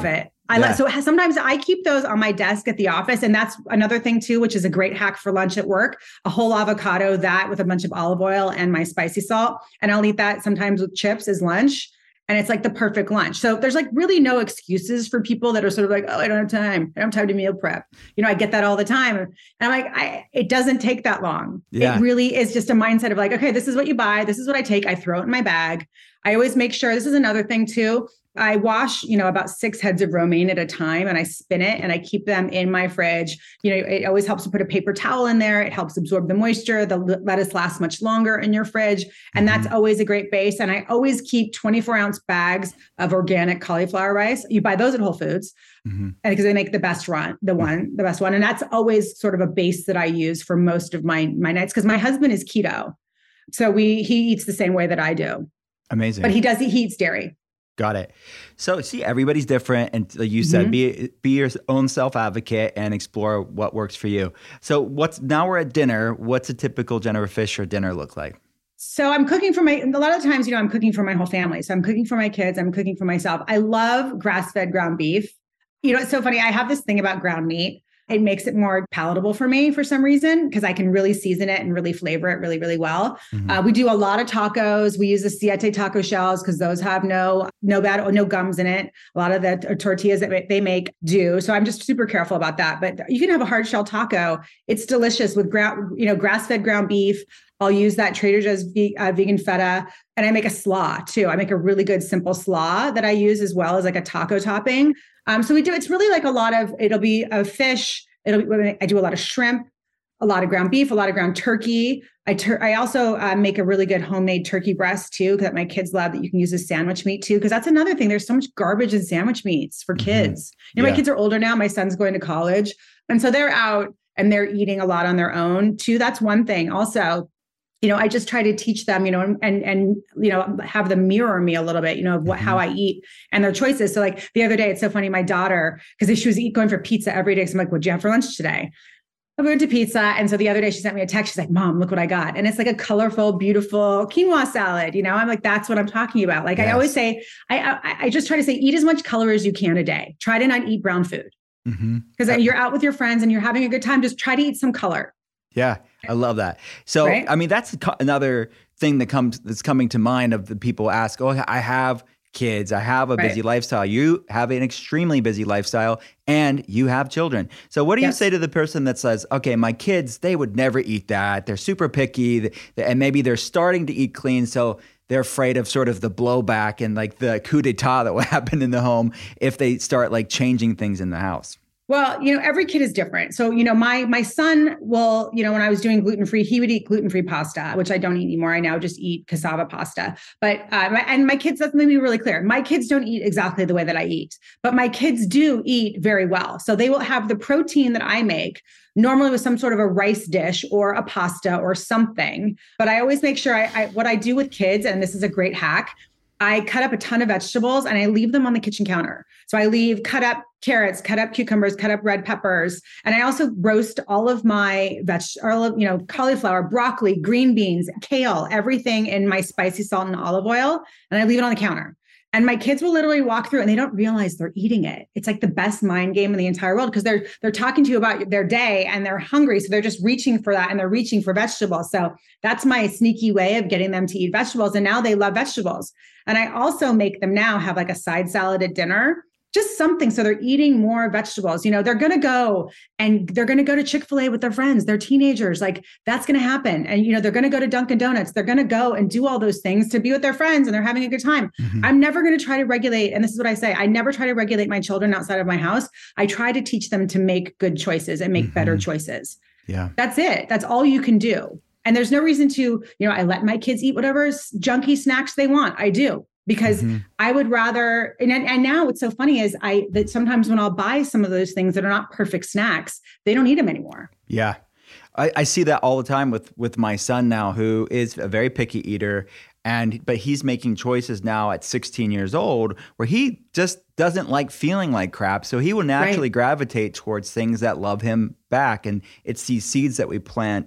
I Yeah. like, so sometimes I keep those on my desk at the office. And that's another thing too, which is a great hack for lunch at work, a whole avocado, that with a bunch of olive oil and my spicy salt. And I'll eat that sometimes with chips as lunch. And it's like the perfect lunch. So there's like really no excuses for people that are sort of like, oh, I don't have time. I don't have time to meal prep. You know, I get that all the time. And I'm like, I, it doesn't take that long. Yeah. It really is just a mindset of like, okay, this is what you buy. This is what I take. I throw it in my bag. I always make sure, this is another thing too. I wash, you know, about six heads of romaine at a time, and I spin it and I keep them in my fridge. You know, it always helps to put a paper towel in there. It helps absorb the moisture. The lettuce lasts much longer in your fridge. And Mm-hmm. that's always a great base. And I always keep twenty-four ounce bags of organic cauliflower rice. You buy those at Whole Foods. Mm-hmm. And because they make the best run, the one, the best one. And that's always sort of a base that I use for most of my, my nights. Cause my husband is keto. So we, he eats the same way that I do, Amazing. but he does, he eats dairy. Got it. So see, everybody's different. And like you said, Mhm. be be your own self-advocate and explore what works for you. So what's now we're at dinner. What's a typical Jennifer Fisher dinner look like? So I'm cooking for my, a lot of times, you know, I'm cooking for my whole family. So I'm cooking for my kids. I'm cooking for myself. I love grass-fed ground beef. You know, it's so funny. I have this thing about ground meat. It makes it more palatable for me for some reason, because I can really season it and really flavor it really, really well. Mm-hmm. Uh, we do a lot of tacos. We use the Siete taco shells because those have no, no bad or no gums in it. A lot of the tortillas that they make do. So I'm just super careful about that. But you can have a hard shell taco. It's delicious with ground, you know, grass-fed ground beef. I'll use that Trader Joe's ve- uh, vegan feta, and I make a slaw too. I make a really good simple slaw that I use as well as like a taco topping. Um, so we do, it's really like a lot of, it'll be a fish. It'll be, I do a lot of shrimp, a lot of ground beef, a lot of ground turkey. I tur- I also uh, make a really good homemade turkey breast too, that my kids love, that you can use as sandwich meat too. Cause that's another thing. There's so much garbage in sandwich meats for kids. Mm-hmm. You know, Yeah. my kids are older now. My son's going to college. And so they're out and they're eating a lot on their own too. That's one thing. Also, you know, I just try to teach them, you know, and, and, and, you know, have them mirror me a little bit, you know, of what, mm-hmm. how I eat and their choices. So like the other day, it's so funny, my daughter, because she was eat, going for pizza every day. So I'm like, what'd you have for lunch today? I went to pizza. And so the other day she sent me a text. She's like, Mom, look what I got. And it's like a colorful, beautiful quinoa salad. You know, I'm like, that's what I'm talking about. Like yes. I always say, I, I I just try to say, eat as much color as you can a day. Try to not eat brown food. Because mm-hmm. you're out with your friends and you're having a good time. Just try to eat some color. Yeah, I love that. So, right? I mean, that's another thing that comes that's coming to mind of the people ask, oh, I have kids, I have a right. busy lifestyle. You have an extremely busy lifestyle and you have children. So what do yes. you say to the person that says, okay, my kids, they would never eat that. They're super picky and maybe they're starting to eat clean. So they're afraid of sort of the blowback and like the coup d'etat that will happen in the home if they start like changing things in the house. Well, you know, every kid is different. So, you know, my my son will, you know, when I was doing gluten-free, he would eat gluten-free pasta, which I don't eat anymore. I now just eat cassava pasta. But, uh, my, and my kids, that's made me really clear. My kids don't eat exactly the way that I eat, but my kids do eat very well. So they will have the protein that I make, normally with some sort of a rice dish or a pasta or something. But I always make sure I, I what I do with kids, and this is a great hack, I cut up a ton of vegetables and I leave them on the kitchen counter. So I leave cut up carrots, cut up cucumbers, cut up red peppers. And I also roast all of my veg, all of, you know, cauliflower, broccoli, green beans, kale, everything in my spicy salt and olive oil. And I leave it on the counter. And my kids will literally walk through and they don't realize they're eating it. It's like the best mind game in the entire world because they're they're talking to you about their day and they're hungry. So they're just reaching for that and they're reaching for vegetables. So that's my sneaky way of getting them to eat vegetables. And now they love vegetables. And I also make them now have like a side salad at dinner. Just something. So they're eating more vegetables. You know, they're going to go and they're going to go to Chick-fil-A with their friends. They're teenagers. Like that's going to happen. And, you know, they're going to go to Dunkin' Donuts. They're going to go and do all those things to be with their friends and they're having a good time. Mm-hmm. I'm never going to try to regulate. And this is what I say. I never try to regulate my children outside of my house. I try to teach them to make good choices and make mm-hmm. better choices. Yeah. That's it. That's all you can do. And there's no reason to, you know, I let my kids eat whatever junky snacks they want. I do. Because mm-hmm. I would rather, and, and now what's so funny is I, that sometimes when I'll buy some of those things that are not perfect snacks, they don't eat them anymore. Yeah. I, I see that all the time with, with my son now, who is a very picky eater. And, but he's making choices now at sixteen years old where he just doesn't like feeling like crap. So he will naturally right. gravitate towards things that love him back. And it's these seeds that we plant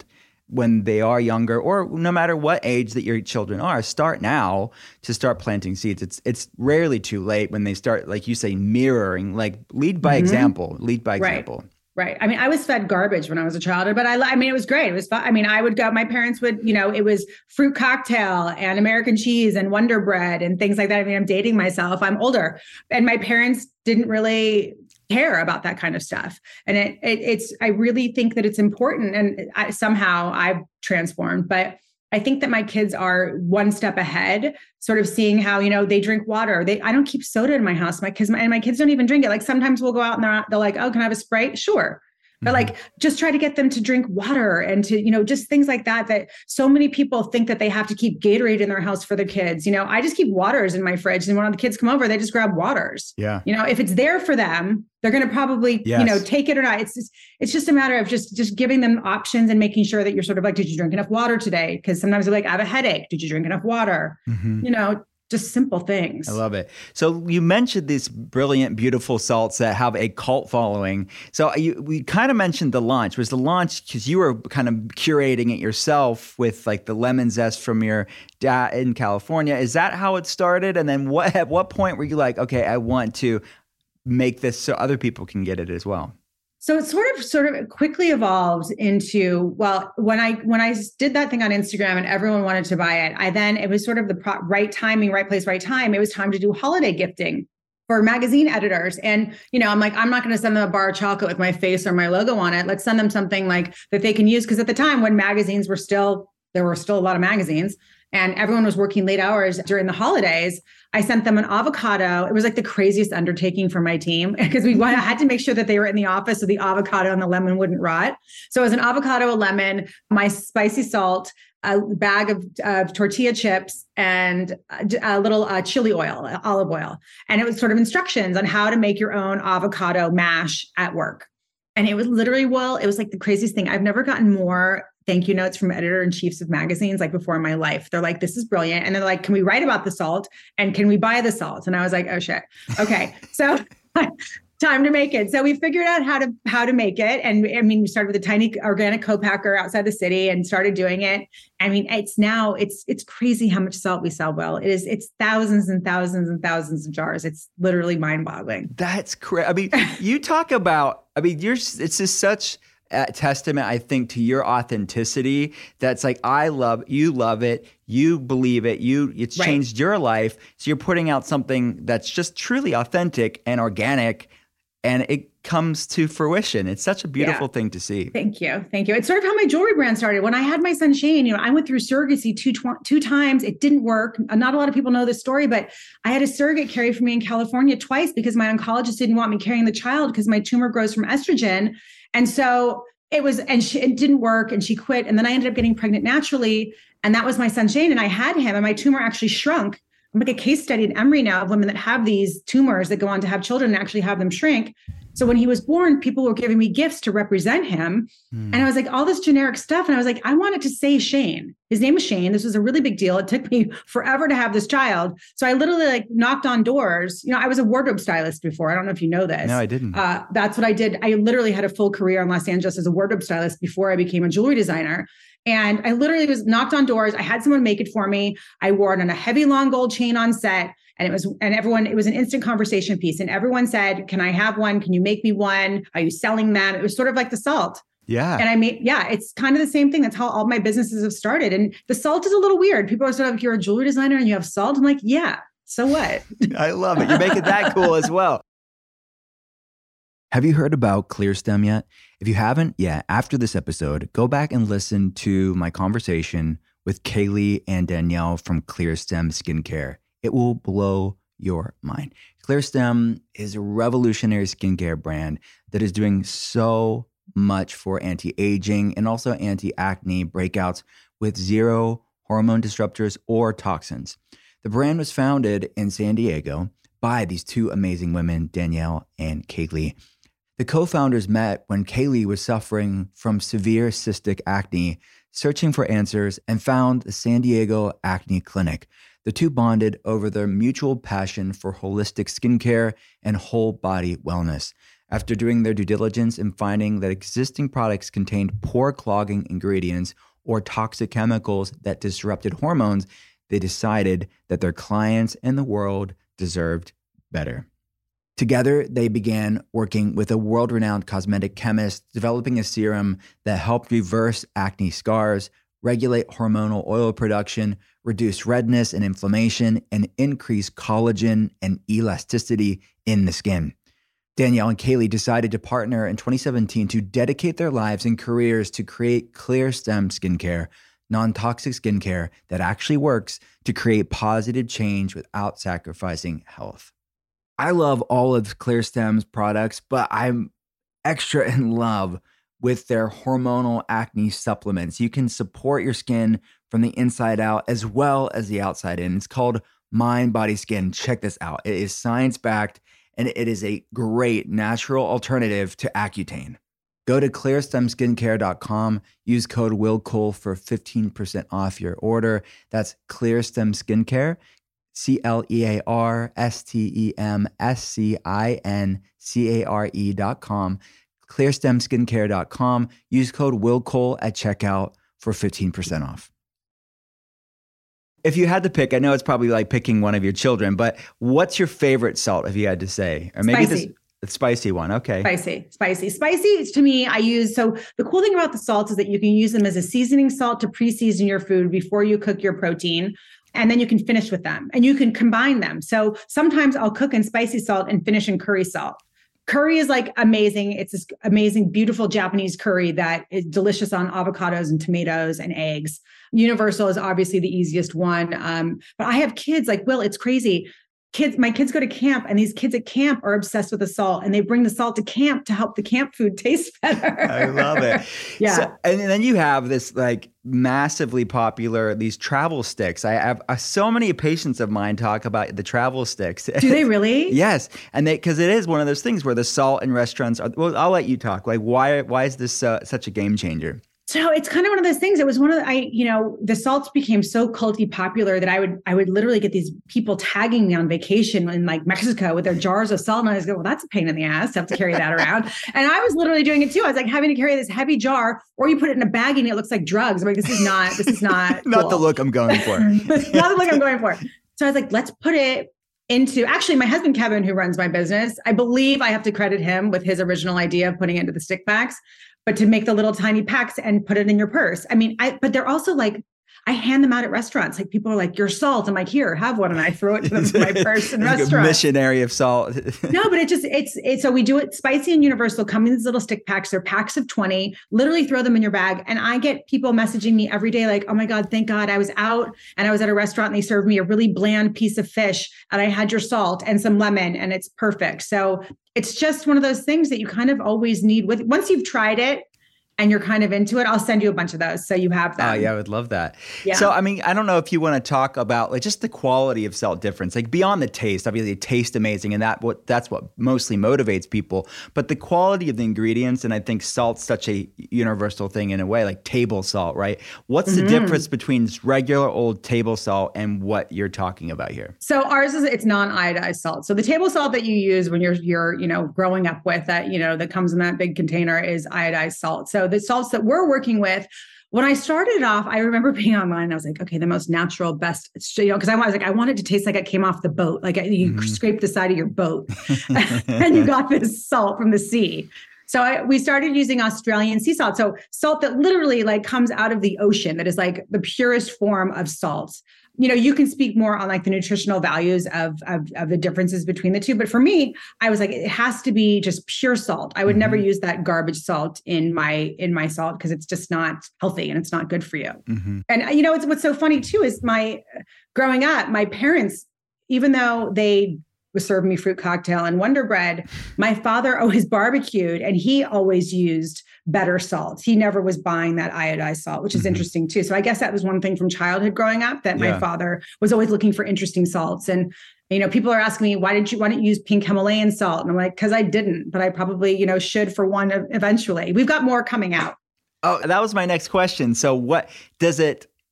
when they are younger, or no matter what age that your children are, start now to start planting seeds. It's it's rarely too late when they start, like you say, mirroring, like lead by mm-hmm. example, lead by right. example. Right. I mean, I was fed garbage when I was a child, but I, I mean, it was great. It was fun. I mean, I would go, my parents would, you know, it was fruit cocktail and American cheese and Wonder Bread and things like that. I mean, I'm dating myself. I'm older, and my parents didn't really care about that kind of stuff. And it, it it's, I really think that it's important, and I, somehow I've transformed, but I think that my kids are one step ahead, sort of seeing how, you know, they drink water. They, I don't keep soda in my house. My kids, my, and my kids don't even drink it. Like sometimes we'll go out and they're, they're like, oh, can I have a Sprite? Sure. But like, just try to get them to drink water and to, you know, just things like that, that so many people think that they have to keep Gatorade in their house for their kids. You know, I just keep waters in my fridge. And when the kids come over, they just grab waters. Yeah. You know, if it's there for them, they're going to probably, yes. you know, take it or not. It's just, it's just a matter of just, just giving them options and making sure that you're sort of like, did you drink enough water today? Because sometimes they're like, I have a headache. Did you drink enough water? Mm-hmm. You know, just simple things. I love it. So you mentioned these brilliant, beautiful salts that have a cult following. So you, we kind of mentioned the launch. Was the launch because you were kind of curating it yourself with like the lemon zest from your dad in California? Is that how it started? And then what? At what point were you like, okay, I want to make this so other people can get it as well? So it sort of sort of quickly evolved into, well, when I when I did that thing on Instagram and everyone wanted to buy it, I then, it was sort of the pro- right timing, right place, right time. It was time to do holiday gifting for magazine editors. And, you know, I'm like, I'm not going to send them a bar of chocolate with my face or my logo on it. Let's send them something like that they can use. Because at the time when magazines were still, there were still a lot of magazines and everyone was working late hours during the holidays, I sent them an avocado. It was like the craziest undertaking for my team because we I had to make sure that they were in the office so the avocado and the lemon wouldn't rot. So it was an avocado, a lemon, my spicy salt, a bag of uh, tortilla chips, and a, a little uh, chili oil, olive oil. And it was sort of instructions on how to make your own avocado mash at work. And it was literally, well, it was like the craziest thing. I've never gotten more thank you notes from editor-in-chiefs of magazines like before in my life. They're like, this is brilliant. And they're like, can we write about the salt? And can we buy the salt? And I was like, oh shit. Okay. So time to make it. So we figured out how to, how to make it. And I mean, we started with a tiny organic co-packer outside the city and started doing it. I mean, it's now, it's, it's crazy how much salt we sell. Well, it is, it's thousands and thousands and thousands of jars. It's literally mind boggling. That's crazy. I mean, you talk about, I mean, you're, it's just such a testament, I think, to your authenticity. That's like, I love, you love it. You believe it. You, it's right. changed your life. So you're putting out something that's just truly authentic and organic, and it comes to fruition. It's such a beautiful yeah. thing to see. Thank you. Thank you. It's sort of how my jewelry brand started. When I had my son Shane, you know, I went through surrogacy two, tw- two times. It didn't work. Not a lot of people know this story, but I had a surrogate carry for me in California twice because my oncologist didn't want me carrying the child because my tumor grows from estrogen. And so it was, and she, it didn't work and she quit. And then I ended up getting pregnant naturally. And that was my son Shane. And I had him and my tumor actually shrunk. I'm like a case study at Emory now of women that have these tumors that go on to have children and actually have them shrink. So when he was born, people were giving me gifts to represent him. Mm. And I was like, all this generic stuff. And I was like, I wanted to say Shane. His name was Shane. This was a really big deal. It took me forever to have this child. So I literally like knocked on doors. You know, I was a wardrobe stylist before. I don't know if you know this. No, I didn't. Uh, that's what I did. I literally had a full career in Los Angeles as a wardrobe stylist before I became a jewelry designer. And I literally was knocked on doors. I had someone make it for me. I wore it on a heavy, long gold chain on set. And it was, and everyone, it was an instant conversation piece. And everyone said, can I have one? Can you make me one? Are you selling them? It was sort of like the salt. Yeah. And I made, yeah, it's kind of the same thing. That's how all my businesses have started. And the salt is a little weird. People are sort of like, you're a jewelry designer and you have salt. I'm like, yeah, so what? I love it. You're making that cool as well. Have you heard about ClearStem yet? If you haven't yet, after this episode, go back and listen to my conversation with Kaylee and Danielle from ClearStem Skincare. It will blow your mind. ClearStem is a revolutionary skincare brand that is doing so much for anti-aging and also anti-acne breakouts with zero hormone disruptors or toxins. The brand was founded in San Diego by these two amazing women, Danielle and Kaylee. The co-founders met when Kaylee was suffering from severe cystic acne, searching for answers, and found the San Diego Acne Clinic. The two bonded over their mutual passion for holistic skincare and whole body wellness. After doing their due diligence and finding that existing products contained pore clogging ingredients or toxic chemicals that disrupted hormones, they decided that their clients and the world deserved better. Together, they began working with a world-renowned cosmetic chemist, developing a serum that helped reverse acne scars, regulate hormonal oil production, reduce redness and inflammation, and increase collagen and elasticity in the skin. Danielle and Kaylee decided to partner in twenty seventeen to dedicate their lives and careers to create ClearStem skincare, non-toxic skincare that actually works to create positive change without sacrificing health. I love all of ClearStem's products, but I'm extra in love with their hormonal acne supplements. You can support your skin from the inside out as well as the outside in. It's called Mind, Body, Skin. Check this out. It is science-backed, and it is a great natural alternative to Accutane. Go to clear stem skincare dot com. Use code WILLCOOL for fifteen percent off your order. That's ClearStem Skincare, C L E A R S T E M S C I N C A R E dot com. clear stem skincare dot com. Use code WILLCOOL at checkout for fifteen percent off. If you had to pick, I know it's probably like picking one of your children, but what's your favorite salt, if you had to say? Or maybe Spicy. this the spicy one. Okay. Spicy, spicy, spicy. To me, I use, so the cool thing about the salts is that you can use them as a seasoning salt to pre-season your food before you cook your protein. And then you can finish with them and you can combine them. So sometimes I'll cook in spicy salt and finish in curry salt. Curry is like amazing. It's this amazing, beautiful Japanese curry that is delicious on avocados and tomatoes and eggs. Universal is obviously the easiest one. Um, but I have kids like, Will, it's crazy. Kids, my kids go to camp and these kids at camp are obsessed with the salt and they bring the salt to camp to help the camp food taste better. I love it. Yeah. So, and then you have this like massively popular, these travel sticks. I have uh, so many patients of mine talk about the travel sticks. Do they really? Yes. And they, cause it is one of those things where the salt in restaurants are, well, I'll let you talk. Like why, why is this uh, such a game changer? So it's kind of one of those things. It was one of the, I, you know, the salts became so culty popular that I would, I would literally get these people tagging me on vacation in like Mexico with their jars of salt. And I was going, well, that's a pain in the ass to have to carry that around. And I was literally doing it too. I was like having to carry this heavy jar, or you put it in a bag and it looks like drugs. I'm like, this is not, this is not, not cool. the look I'm going for. Not the look I'm going for. So I was like, let's put it into, actually my husband, Kevin, who runs my business, I believe I have to credit him with his original idea of putting it into the stick packs. But to make the little tiny packs and put it in your purse. I mean, I, but they're also like, I hand them out at restaurants. Like people are like, your salt. I'm like, here, have one. And I throw it to them in my purse in restaurants. Like a missionary of salt. No, but it just, it's, it's, so we do it spicy and universal, come in these little stick packs. They're packs of twenty, literally throw them in your bag. And I get people messaging me every day, like, oh my God, thank God I was out and I was at a restaurant and they served me a really bland piece of fish and I had your salt and some lemon and it's perfect. So it's just one of those things that you kind of always need with, once you've tried it, and you're kind of into it, I'll send you a bunch of those so you have them. Oh, yeah, I would love that. Yeah. So, I mean, I don't know if you want to talk about like just the quality of salt difference, like beyond the taste. Obviously, it tastes amazing, and that what that's what mostly motivates people. But the quality of the ingredients, and I think salt's such a universal thing in a way, like table salt, right? What's mm-hmm. the difference between regular old table salt and what you're talking about here? So ours is it's non-iodized salt. So the table salt that you use when you're you're you know growing up with that you know that comes in that big container is iodized salt. So the salts that we're working with, when I started off, I remember being online. I was like, okay, the most natural, best, you know, because I was like, I wanted to taste like it came off the boat, like you mm-hmm. scraped the side of your boat, and you got this salt from the sea. So I, we started using Australian sea salt, so salt that literally like comes out of the ocean, that is like the purest form of salt. You know, you can speak more on like the nutritional values of, of, of the differences between the two. But for me, I was like, it has to be just pure salt. I would mm-hmm. never use that garbage salt in my, in my salt because it's just not healthy and it's not good for you. Mm-hmm. And you know, it's, what's so funny too, is my growing up, my parents, even though they was serving me fruit cocktail and Wonder Bread, my father always barbecued and he always used better salts. He never was buying that iodized salt, which is mm-hmm. interesting too. So I guess that was one thing from childhood growing up, that yeah. my father was always looking for interesting salts. And, you know, people are asking me, why did you, why didn't you use pink Himalayan salt? And I'm like, cause I didn't, but I probably, you know, should for one eventually. We've got more coming out. Oh, that was my next question. So what does it,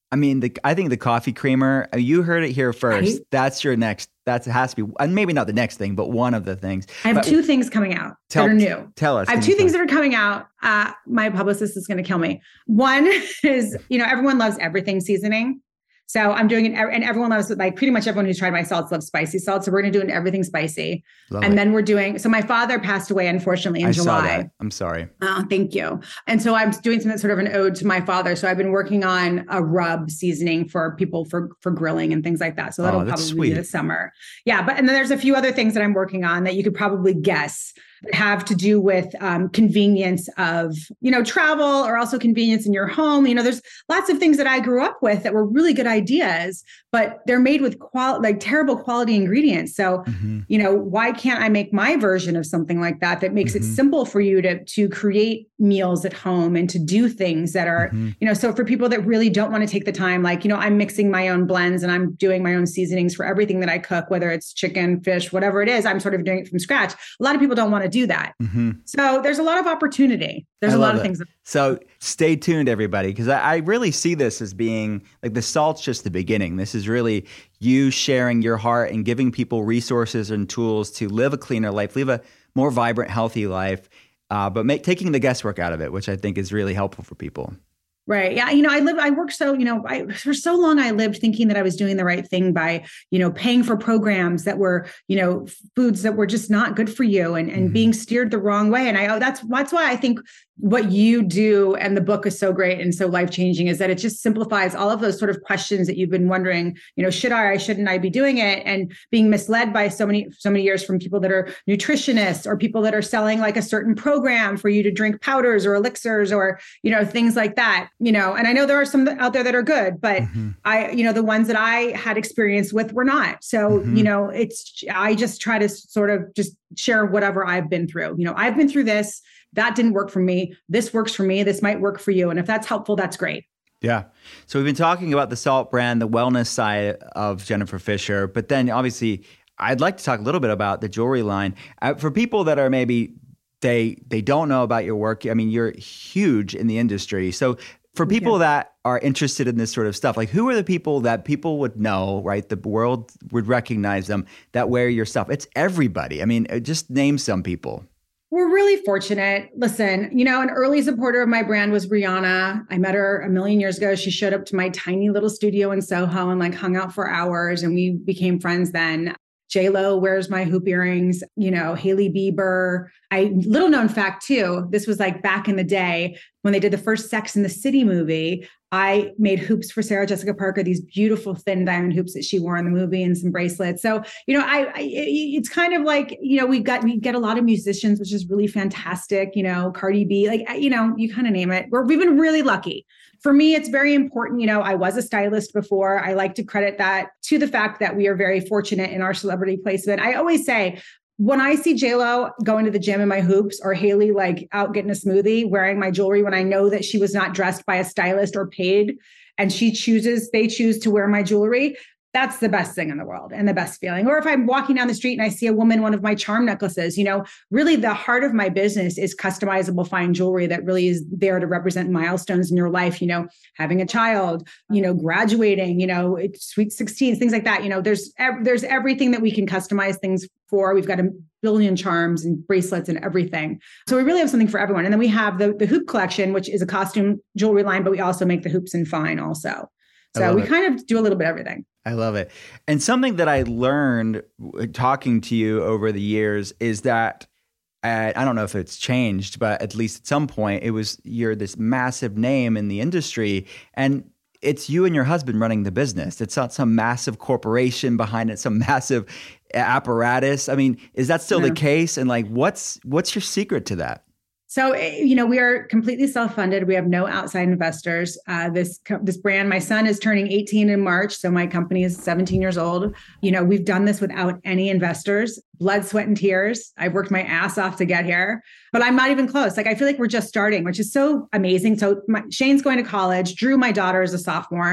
I mean, the, I think the coffee creamer, you heard it here first. Right? That's your next, that has to be, and maybe not the next thing, but one of the things. I have but, two things coming out tell, that are new. Tell us. I have two things that are coming out. Uh, my publicist is going to kill me. One is, you know, everyone loves everything seasoning. So I'm doing it, and everyone loves, like pretty much everyone who's tried my salts loves spicy salt. So we're going to do an everything spicy. Love and it. Then we're doing, so my father passed away, unfortunately, in I July. Saw that. I'm sorry. Oh, thank you. And so I'm doing something sort of an ode to my father. So I've been working on a rub seasoning for people for, for grilling and things like that. So that'll oh, probably sweet. be this summer. Yeah. But, and then there's a few other things that I'm working on that you could probably guess have to do with um, convenience of, you know, travel, or also convenience in your home. You know, there's lots of things that I grew up with that were really good ideas, but they're made with qual- like terrible quality ingredients. So, mm-hmm. you know, why can't I make my version of something like that, that makes mm-hmm. it simple for you to, to create meals at home and to do things that are, mm-hmm. you know, so for people that really don't want to take the time, like, you know, I'm mixing my own blends and I'm doing my own seasonings for everything that I cook, whether it's chicken, fish, whatever it is, I'm sort of doing it from scratch. A lot of people don't want to do that. Mm-hmm. So there's a lot of opportunity. There's I a lot of it. things. So stay tuned, everybody, because I, I really see this as being like the salt's just the beginning. This is really you sharing your heart and giving people resources and tools to live a cleaner life, live a more vibrant, healthy life, uh, but make, taking the guesswork out of it, which I think is really helpful for people. Right. Yeah. You know, I live, I worked so, you know, I, for so long, I lived thinking that I was doing the right thing by, you know, paying for programs that were, you know, foods that were just not good for you and, and mm-hmm. being steered the wrong way. And I, oh, that's, that's why I think what you do and the book is so great and so life-changing is that it just simplifies all of those sort of questions that you've been wondering, you know, should I, shouldn't I be doing it? And being misled by so many, so many years from people that are nutritionists or people that are selling like a certain program for you to drink powders or elixirs or, you know, things like that, you know, and I know there are some out there that are good, but mm-hmm. I, you know, the ones that I had experience with were not. So, mm-hmm. you know, it's, I just try to sort of just share whatever I've been through. You know, I've been through this. That didn't work for me. This works for me. This might work for you. And if that's helpful, that's great. Yeah. So we've been talking about the salt brand, the wellness side of Jennifer Fisher, but then obviously I'd like to talk a little bit about the jewelry line. Uh, for people that are maybe, they they don't know about your work. I mean, you're huge in the industry. So for people yeah. that are interested in this sort of stuff, like who are the people that people would know, right? The world would recognize them that wear your stuff. It's everybody. I mean, just name some people. We're really fortunate. Listen, you know, an early supporter of my brand was Rihanna. I met her a million years ago. She showed up to my tiny little studio in Soho and like hung out for hours and we became friends then. J-Lo wears my hoop earrings, you know, Hailey Bieber. I, little known fact too, this was like back in the day when they did the first Sex and the City movie. I made hoops for Sarah Jessica Parker, these beautiful thin diamond hoops that she wore in the movie and some bracelets. So, you know, I, I it's kind of like, you know, we've got, we get a lot of musicians, which is really fantastic. You know, Cardi B, like, you know, you kind of name it. We're, we've been really lucky. For me, it's very important. You know, I was a stylist before. I like to credit that to the fact that we are very fortunate in our celebrity placement. I always say, when I see J-Lo going to the gym in my hoops or Hailey like out getting a smoothie, wearing my jewelry, when I know that she was not dressed by a stylist or paid and she chooses, they choose to wear my jewelry, that's the best thing in the world and the best feeling. Or if I'm walking down the street and I see a woman, one of my charm necklaces, you know, really the heart of my business is customizable fine jewelry that really is there to represent milestones in your life, you know, having a child, you know, graduating, you know, sweet sixteens, things like that. You know, there's, there's everything that we can customize things for. We've got a billion charms and bracelets and everything. So we really have something for everyone. And then we have the, the hoop collection, which is a costume jewelry line, but we also make the hoops in fine also. So we it. kind of do a little bit of everything. I love it. And something that I learned talking to you over the years is that, uh, I don't know if it's changed, but at least at some point it was, you're this massive name in the industry and it's you and your husband running the business. It's not some massive corporation behind it, some massive apparatus. I mean, is that still yeah. the case? And like, what's, what's your secret to that? So, you know, we are completely self-funded. We have no outside investors. Uh, this this brand, my son is turning eighteen in March. So my company is seventeen years old. You know, we've done this without any investors, blood, sweat, and tears. I've worked my ass off to get here, but I'm not even close. Like, I feel like we're just starting, which is so amazing. So my, Shane's going to college. Drew, my daughter, is a sophomore.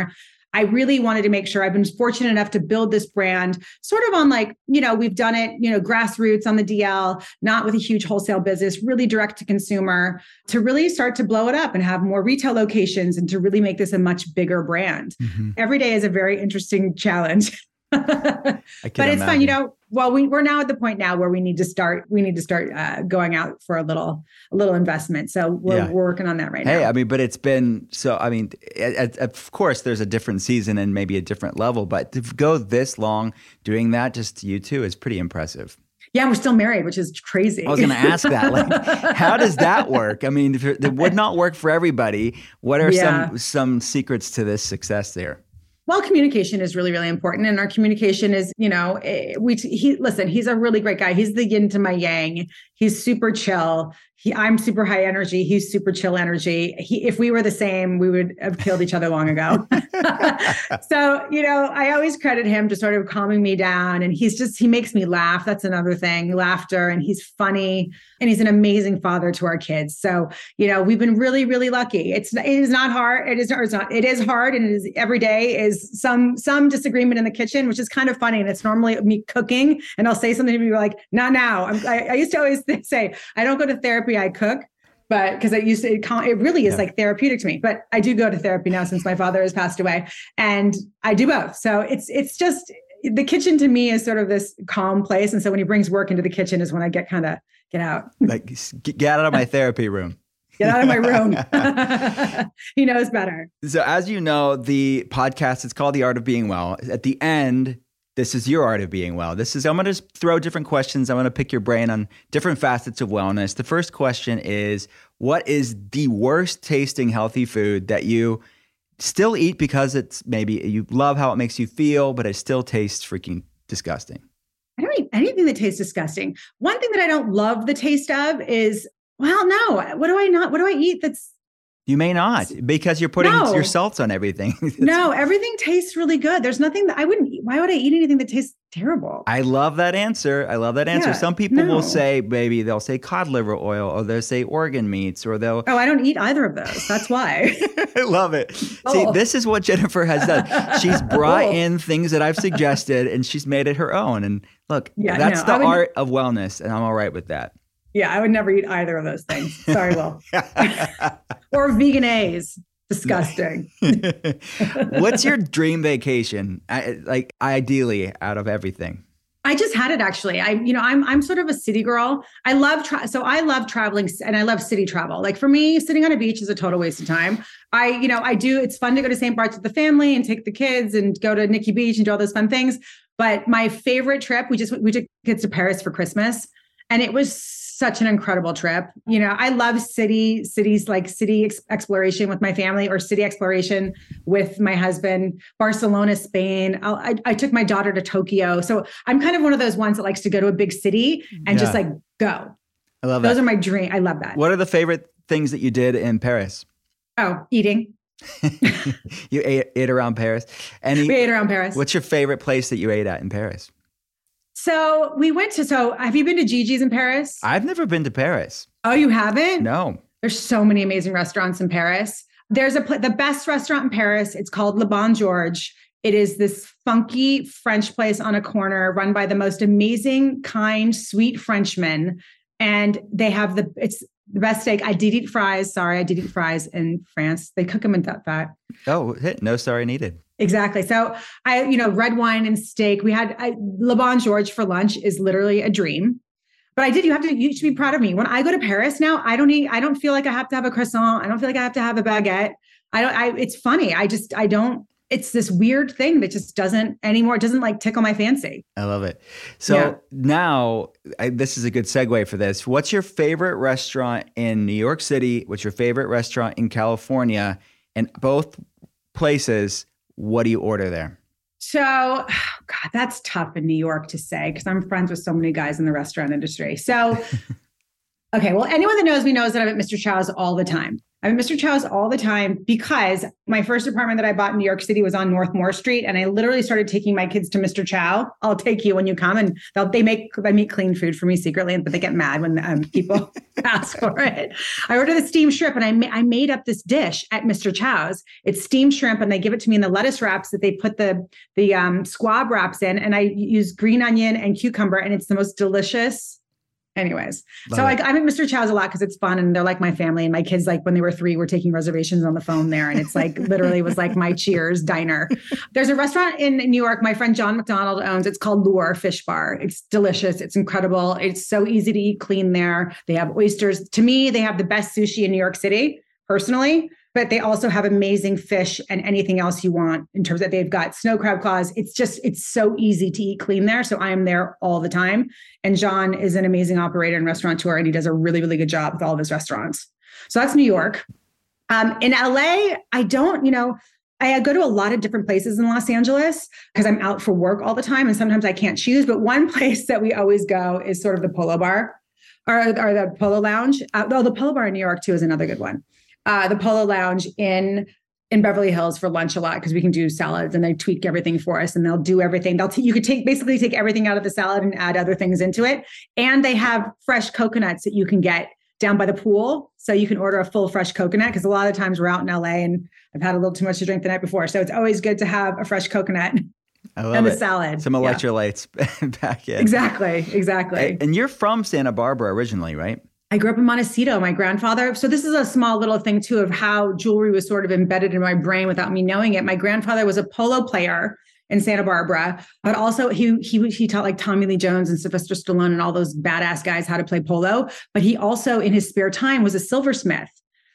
I really wanted to make sure I've been fortunate enough to build this brand sort of on like, you know, we've done it, you know, grassroots on the D L, not with a huge wholesale business, really direct to consumer, to really start to blow it up and have more retail locations and to really make this a much bigger brand. Mm-hmm. Every day is a very interesting challenge. But it's imagine. fun, you know. Well, we, we're now at the point now where we need to start. We need to start uh, going out for a little, a little investment. So we're, yeah. we're working on that right hey, now. Hey, I mean, but it's been so. I mean, it, it, of course, there's a different season and maybe a different level, but to go this long doing that, just you two, is pretty impressive. Yeah, we're still married, which is crazy. I was going to ask that. Like, how does that work? I mean, if it would not work for everybody. What are yeah. some some secrets to this success there? Well, communication is really, really important. And our communication is, you know, we, he, listen, he's a really great guy. He's the yin to my yang. He's super chill. He, I'm super high energy. He's super chill energy. He, if we were the same, we would have killed each other long ago. So, you know, I always credit him to sort of calming me down. And he's just, he makes me laugh. That's another thing, laughter. And he's funny. And he's an amazing father to our kids. So, you know, we've been really, really lucky. It's, it is not hard. It is, it's not, it is hard. And it is every day is some, some disagreement in the kitchen, which is kind of funny. And it's normally me cooking and I'll say something to be like, not now. I'm, I, I used to always say, I don't go to therapy, I cook. But because I used to, it, it really is yeah. like therapeutic to me. But I do go to therapy now since my father has passed away, and I do both. So it's it's just the kitchen to me is sort of this calm place. And so when he brings work into the kitchen is when I get kind of get out. Like get out of my therapy room. Get out of my room. He knows better. So as you know, the podcast, it's called The Art of Being Well. At the end, this is your art of being well. This is, I'm going to just throw different questions. I'm going to pick your brain on different facets of wellness. The first question is, what is the worst tasting healthy food that you still eat because it's maybe you love how it makes you feel, but it still tastes freaking disgusting? I don't eat anything that tastes disgusting. One thing that I don't love the taste of is, well, no, what do I not, what do I eat that's You may not, because you're putting no. your salts on everything. No, everything tastes really good. There's nothing that I wouldn't eat. Why would I eat anything that tastes terrible? I love that answer. I love that answer. Yeah, Some people no. will say, maybe they'll say cod liver oil, or they'll say organ meats, or they'll... Oh, I don't eat either of those. That's why. I love it. Oh. See, this is what Jennifer has done. She's brought oh. in things that I've suggested, and she's made it her own. And look, yeah, that's no, the would... art of wellness, and I'm all right with that. Yeah, I would never eat either of those things. Sorry, Will. Or vegan A's. Disgusting. What's your dream vacation? I, like ideally out of everything. I just had it actually. I, you know, I'm I'm sort of a city girl. I love tra- so I love traveling and I love city travel. Like for me, sitting on a beach is a total waste of time. I, you know, I do. It's fun to go to Saint Bart's with the family and take the kids and go to Nikki Beach and do all those fun things. But my favorite trip, we just we took kids to Paris for Christmas, and it was such an incredible trip. You know, I love city, cities like city ex- exploration with my family or city exploration with my husband. Barcelona, Spain. I'll, I, I took my daughter to Tokyo. So I'm kind of one of those ones that likes to go to a big city and yeah. just like go. I love Those that. are my dream. I love that. What are the favorite things that you did in Paris? Oh, eating. You ate, ate around Paris? Any, we ate around Paris. What's your favorite place that you ate at in Paris? So we went to, so have you been to Gigi's in Paris? I've never been to Paris. Oh, you haven't? No. There's so many amazing restaurants in Paris. There's a the best restaurant in Paris. It's called Le Bon Georges. It is this funky French place on a corner run by the most amazing, kind, sweet Frenchmen. And they have the, it's the best steak. I did eat fries. Sorry, I did eat fries in France. They cook them in that fat. Oh, no sorry needed. Exactly. So I, you know, red wine and steak. We had I, Le Bon Georges for lunch is literally a dream. But I did. You have to. You should be proud of me. When I go to Paris now, I don't eat. I don't feel like I have to have a croissant. I don't feel like I have to have a baguette. I don't. I. It's funny. I just. I don't. It's this weird thing that just doesn't anymore. It doesn't like tickle my fancy. I love it. So yeah. now I, this is a good segue for this. What's your favorite restaurant in New York City? What's your favorite restaurant in California? And both places, what do you order there? So, oh God, that's tough in New York to say because I'm friends with so many guys in the restaurant industry. So, okay, well, anyone that knows me knows that I'm at Mister Chow's all the time. I'm at Mister Chow's all the time because my first apartment that I bought in New York City was on North Moore Street. And I literally started taking my kids to Mister Chow. I'll take you when you come. And they'll, they make, they make clean food for me secretly, but they get mad when um, people ask for it. I ordered the steamed shrimp and I, ma- I made up this dish at Mister Chow's. It's steamed shrimp and they give it to me in the lettuce wraps that they put the, the um, squab wraps in. And I use green onion and cucumber and it's the most delicious. Anyways, Love so like I'm at Mister Chow's a lot because it's fun and they're like my family, and my kids, like when they were three, were taking reservations on the phone there. And it's like literally was like my Cheers diner. There's a restaurant in New York my friend John McDonald owns. It's called Lure Fish Bar. It's delicious. It's incredible. It's so easy to eat clean there. They have oysters. To me, they have the best sushi in New York City, personally. But they also have amazing fish and anything else you want in terms of they've got snow crab claws. It's just, it's so easy to eat clean there. So I am there all the time. And John is an amazing operator and restaurateur, and he does a really, really good job with all of his restaurants. So that's New York. Um, in L A, I don't, you know, I go to a lot of different places in Los Angeles because I'm out for work all the time. And sometimes I can't choose. But one place that we always go is sort of the Polo Bar or, or the Polo Lounge. Uh, oh, the Polo Bar in New York too is another good one. Uh, the Polo Lounge in in Beverly Hills for lunch a lot because we can do salads and they tweak everything for us and they'll do everything. They'll t- you could take basically take everything out of the salad and add other things into it. And they have fresh coconuts that you can get down by the pool. So you can order a full fresh coconut because a lot of times we're out in L A and I've had a little too much to drink the night before. So it's always good to have a fresh coconut I love and the it. salad. Some electrolytes yeah. back in. Exactly, exactly. And you're from Santa Barbara originally, right? I grew up in Montecito, my grandfather. So this is a small little thing too of how jewelry was sort of embedded in my brain without me knowing it. My grandfather was a polo player in Santa Barbara, but also he he he taught like Tommy Lee Jones and Sylvester Stallone and all those badass guys how to play polo. But he also in his spare time was a silversmith.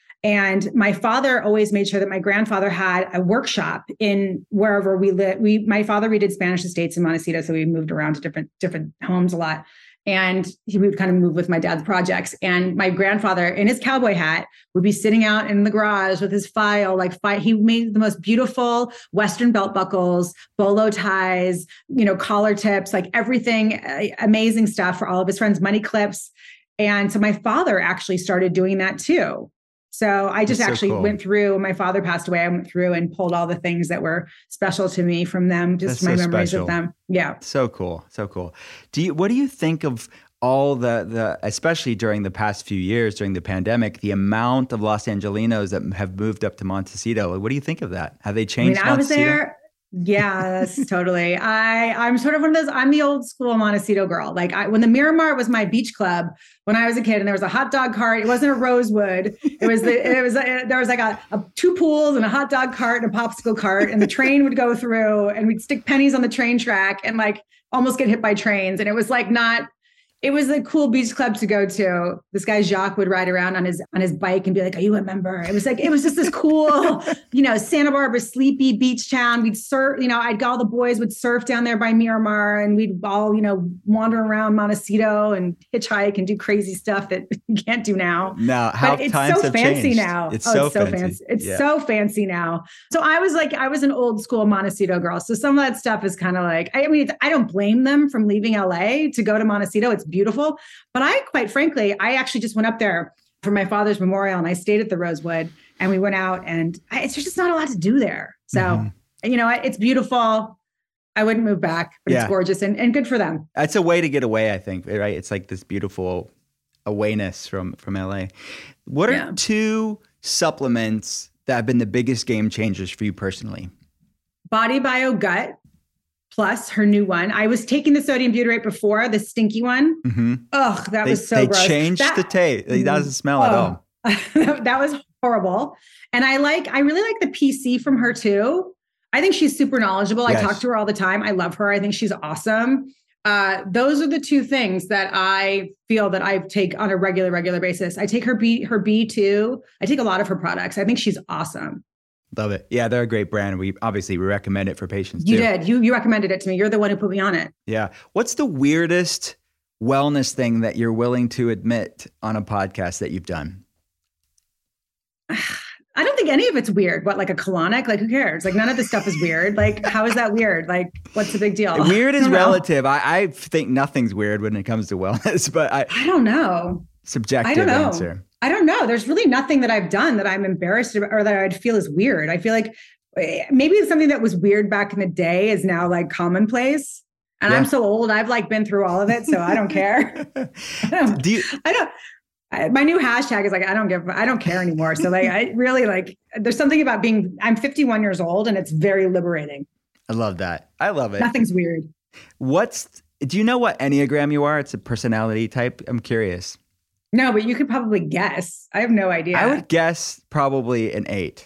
And my father always made sure that my grandfather had a workshop in wherever we lived. We, my father redid Spanish estates in Montecito, so we moved around to different different homes a lot. And he would kind of move with my dad's projects. And my grandfather in his cowboy hat would be sitting out in the garage with his file, like fi- he made the most beautiful Western belt buckles, bolo ties, you know, collar tips, like everything, uh, amazing stuff for all of his friends, money clips. And so my father actually started doing that too. So I just That's actually so cool. went through, when my father passed away, I went through and pulled all the things that were special to me from them, just That's my so memories special. Of them. Yeah. So cool. So cool. Do you, what do you think of all the, the, especially during the past few years, during the pandemic, the amount of Los Angelinos that have moved up to Montecito? What do you think of that? Have they changed I mean, Montecito? I was there. Yes, totally. I, I'm sort of one of those, I'm the old school Montecito girl. Like I, when the Miramar was my beach club, when I was a kid and there was a hot dog cart, it wasn't a Rosewood. It was, the, it was, a, there was like a, a two pools and a hot dog cart and a popsicle cart, and the train would go through and we'd stick pennies on the train track and like almost get hit by trains. And it was like not, it was a cool beach club to go to. This guy Jacques would ride around on his on his bike and be like, "Are you a member?" It was like it was just this cool, you know, Santa Barbara sleepy beach town. We'd surf, you know, I'd go, all the boys would surf down there by Miramar, and we'd all, you know, wander around Montecito and hitchhike and do crazy stuff that you can't do now. No, how but it's times so have fancy changed. now. It's oh, so it's so fancy. fancy. It's yeah. so fancy now. So I was like, I was an old school Montecito girl. So some of that stuff is kind of like, I mean, I don't blame them from leaving L A to go to Montecito. It's beautiful. But I, quite frankly, I actually just went up there for my father's memorial and I stayed at the Rosewood and we went out, and I, it's just not a lot to do there. So, mm-hmm. you know, it's beautiful. I wouldn't move back, but yeah. it's gorgeous and, and good for them. That's a way to get away, I think, right? It's like this beautiful awayness from, from L A. What are yeah. two supplements that have been the biggest game changers for you personally? Body Bio Gut. Plus her new one. I was taking the sodium butyrate before, the stinky one. Mm-hmm. Ugh, that they, was so they gross. They changed that, the taste. It doesn't smell oh, at all. That was horrible. And I like, I really like the P C from her too. I think she's super knowledgeable. Yes. I talk to her all the time. I love her. I think she's awesome. Uh, those are the two things that I feel that I take on a regular, regular basis. I take her B, her B two. I take a lot of her products. I think she's awesome. Love it. Yeah, they're a great brand. We obviously we recommend it for patients You too. did. You you recommended it to me. You're the one who put me on it. Yeah. What's the weirdest wellness thing that you're willing to admit on a podcast that you've done? I don't think any of it's weird. What, like a colonic? Like, who cares? Like, none of this stuff is weird. Like, how is that weird? Like, what's the big deal? Weird is I relative. I, I think nothing's weird when it comes to wellness, but I I don't know. Subjective I don't know. answer. I don't know. There's really nothing that I've done that I'm embarrassed about or that I'd feel is weird. I feel like maybe something that was weird back in the day is now like commonplace. And yeah. I'm so old. I've like been through all of it. So I don't care. I don't, Do you, I don't, I, my new hashtag is like, I don't give, I don't care anymore. So like, I really like, there's something about being, I'm fifty-one years old and it's very liberating. I love that. I love it. Nothing's weird. What's, do you know what Enneagram you are? It's a personality type. I'm curious. No, but you could probably guess. I have no idea. I would guess probably an eight.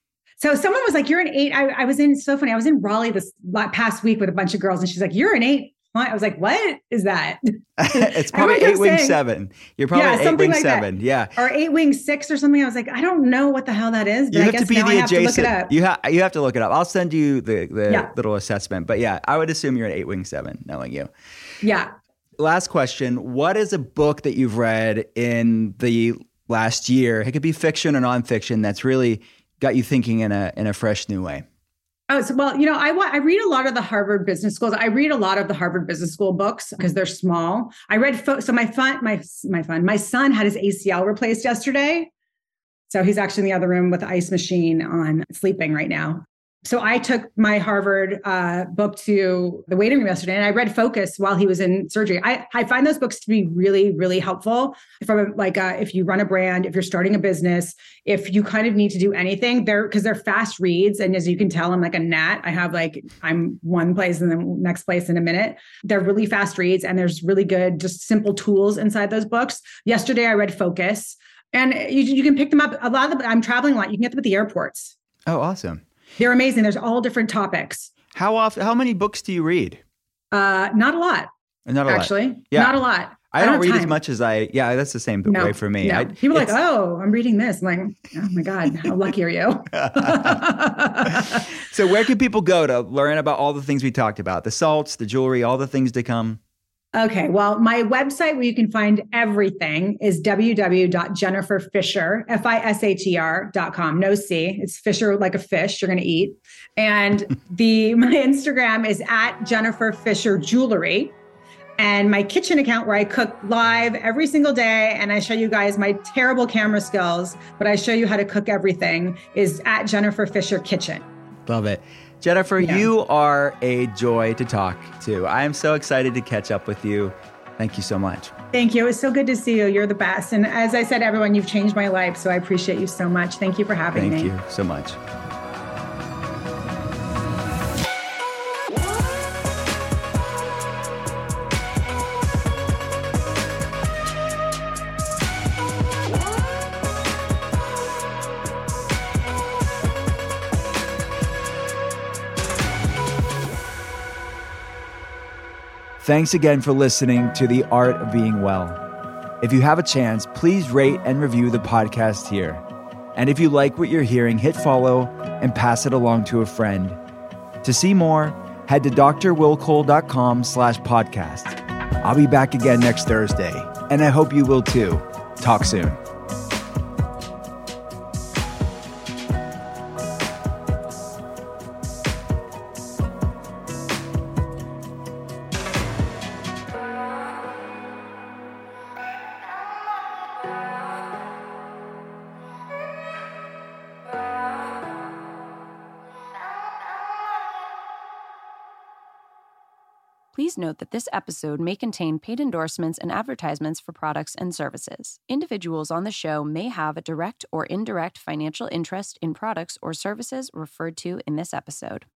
So someone was like, you're an eight. I, I was in, so funny. I was in Raleigh this past week with a bunch of girls and she's like, you're an eight. I was like, what is that? It's probably eight wing saying, seven. You're probably yeah, eight wing like seven. That. Yeah. Or eight wing six or something. I was like, I don't know what the hell that is. But you I have guess to be now the I have adjacent. To look it up. You, ha- you have to look it up. I'll send you the, the yeah. little assessment. But yeah, I would assume you're an eight wing seven, knowing you. Yeah. Last question. What is a book that you've read in the last year? It could be fiction or nonfiction that's really got you thinking in a in a fresh new way. Oh, so, well, you know, I I read a lot of the Harvard Business Schools. I read a lot of the Harvard Business School books because they're small. I read, fo- so my fun, my, my fun, my son had his A C L replaced yesterday. So he's actually in the other room with the ice machine on, sleeping right now. So I took my Harvard uh, book to the waiting room yesterday and I read Focus while he was in surgery. I, I find those books to be really, really helpful from like uh, if you run a brand, if you're starting a business, if you kind of need to do anything there, because they're fast reads. And as you can tell, I'm like a gnat. I have like, I'm one place and then next place in a minute. They're really fast reads and there's really good, just simple tools inside those books. Yesterday, I read Focus and you, you can pick them up. A lot of them, I'm traveling a lot. You can get them at the airports. Oh, awesome. They're amazing. There's all different topics. How often? How many books do you read? Uh, not a lot. Not a actually. lot. Yeah. Not a lot. I, I don't, don't read time. as much as I. Yeah, that's the same no, way for me. No. I, People are like, oh, I'm reading this. I'm like, oh my God, how lucky are you? So, where can people go to learn about all the things we talked about? The salts, the jewelry, all the things to come. Okay. Well, my website where you can find everything is w w w dot jennifer fisher, F I S H E R dot com. No C. It's Fisher like a fish you're going to eat. And the my Instagram is at Jennifer Fisher Jewelry. And my kitchen account where I cook live every single day and I show you guys my terrible camera skills, but I show you how to cook everything is at Jennifer Fisher Kitchen. Love it. Jennifer, yeah. You are a joy to talk to. I am so excited to catch up with you. Thank you so much. Thank you. It was so good to see you. You're the best. And as I said, everyone, you've changed my life. So I appreciate you so much. Thank you for having Thank me. Thank you so much. Thanks again for listening to The Art of Being Well. If you have a chance, please rate and review the podcast here. And if you like what you're hearing, hit follow and pass it along to a friend. To see more, head to drwillcole.com slash podcast. I'll be back again next Thursday, and I hope you will too. Talk soon. Please note that this episode may contain paid endorsements and advertisements for products and services. Individuals on the show may have a direct or indirect financial interest in products or services referred to in this episode.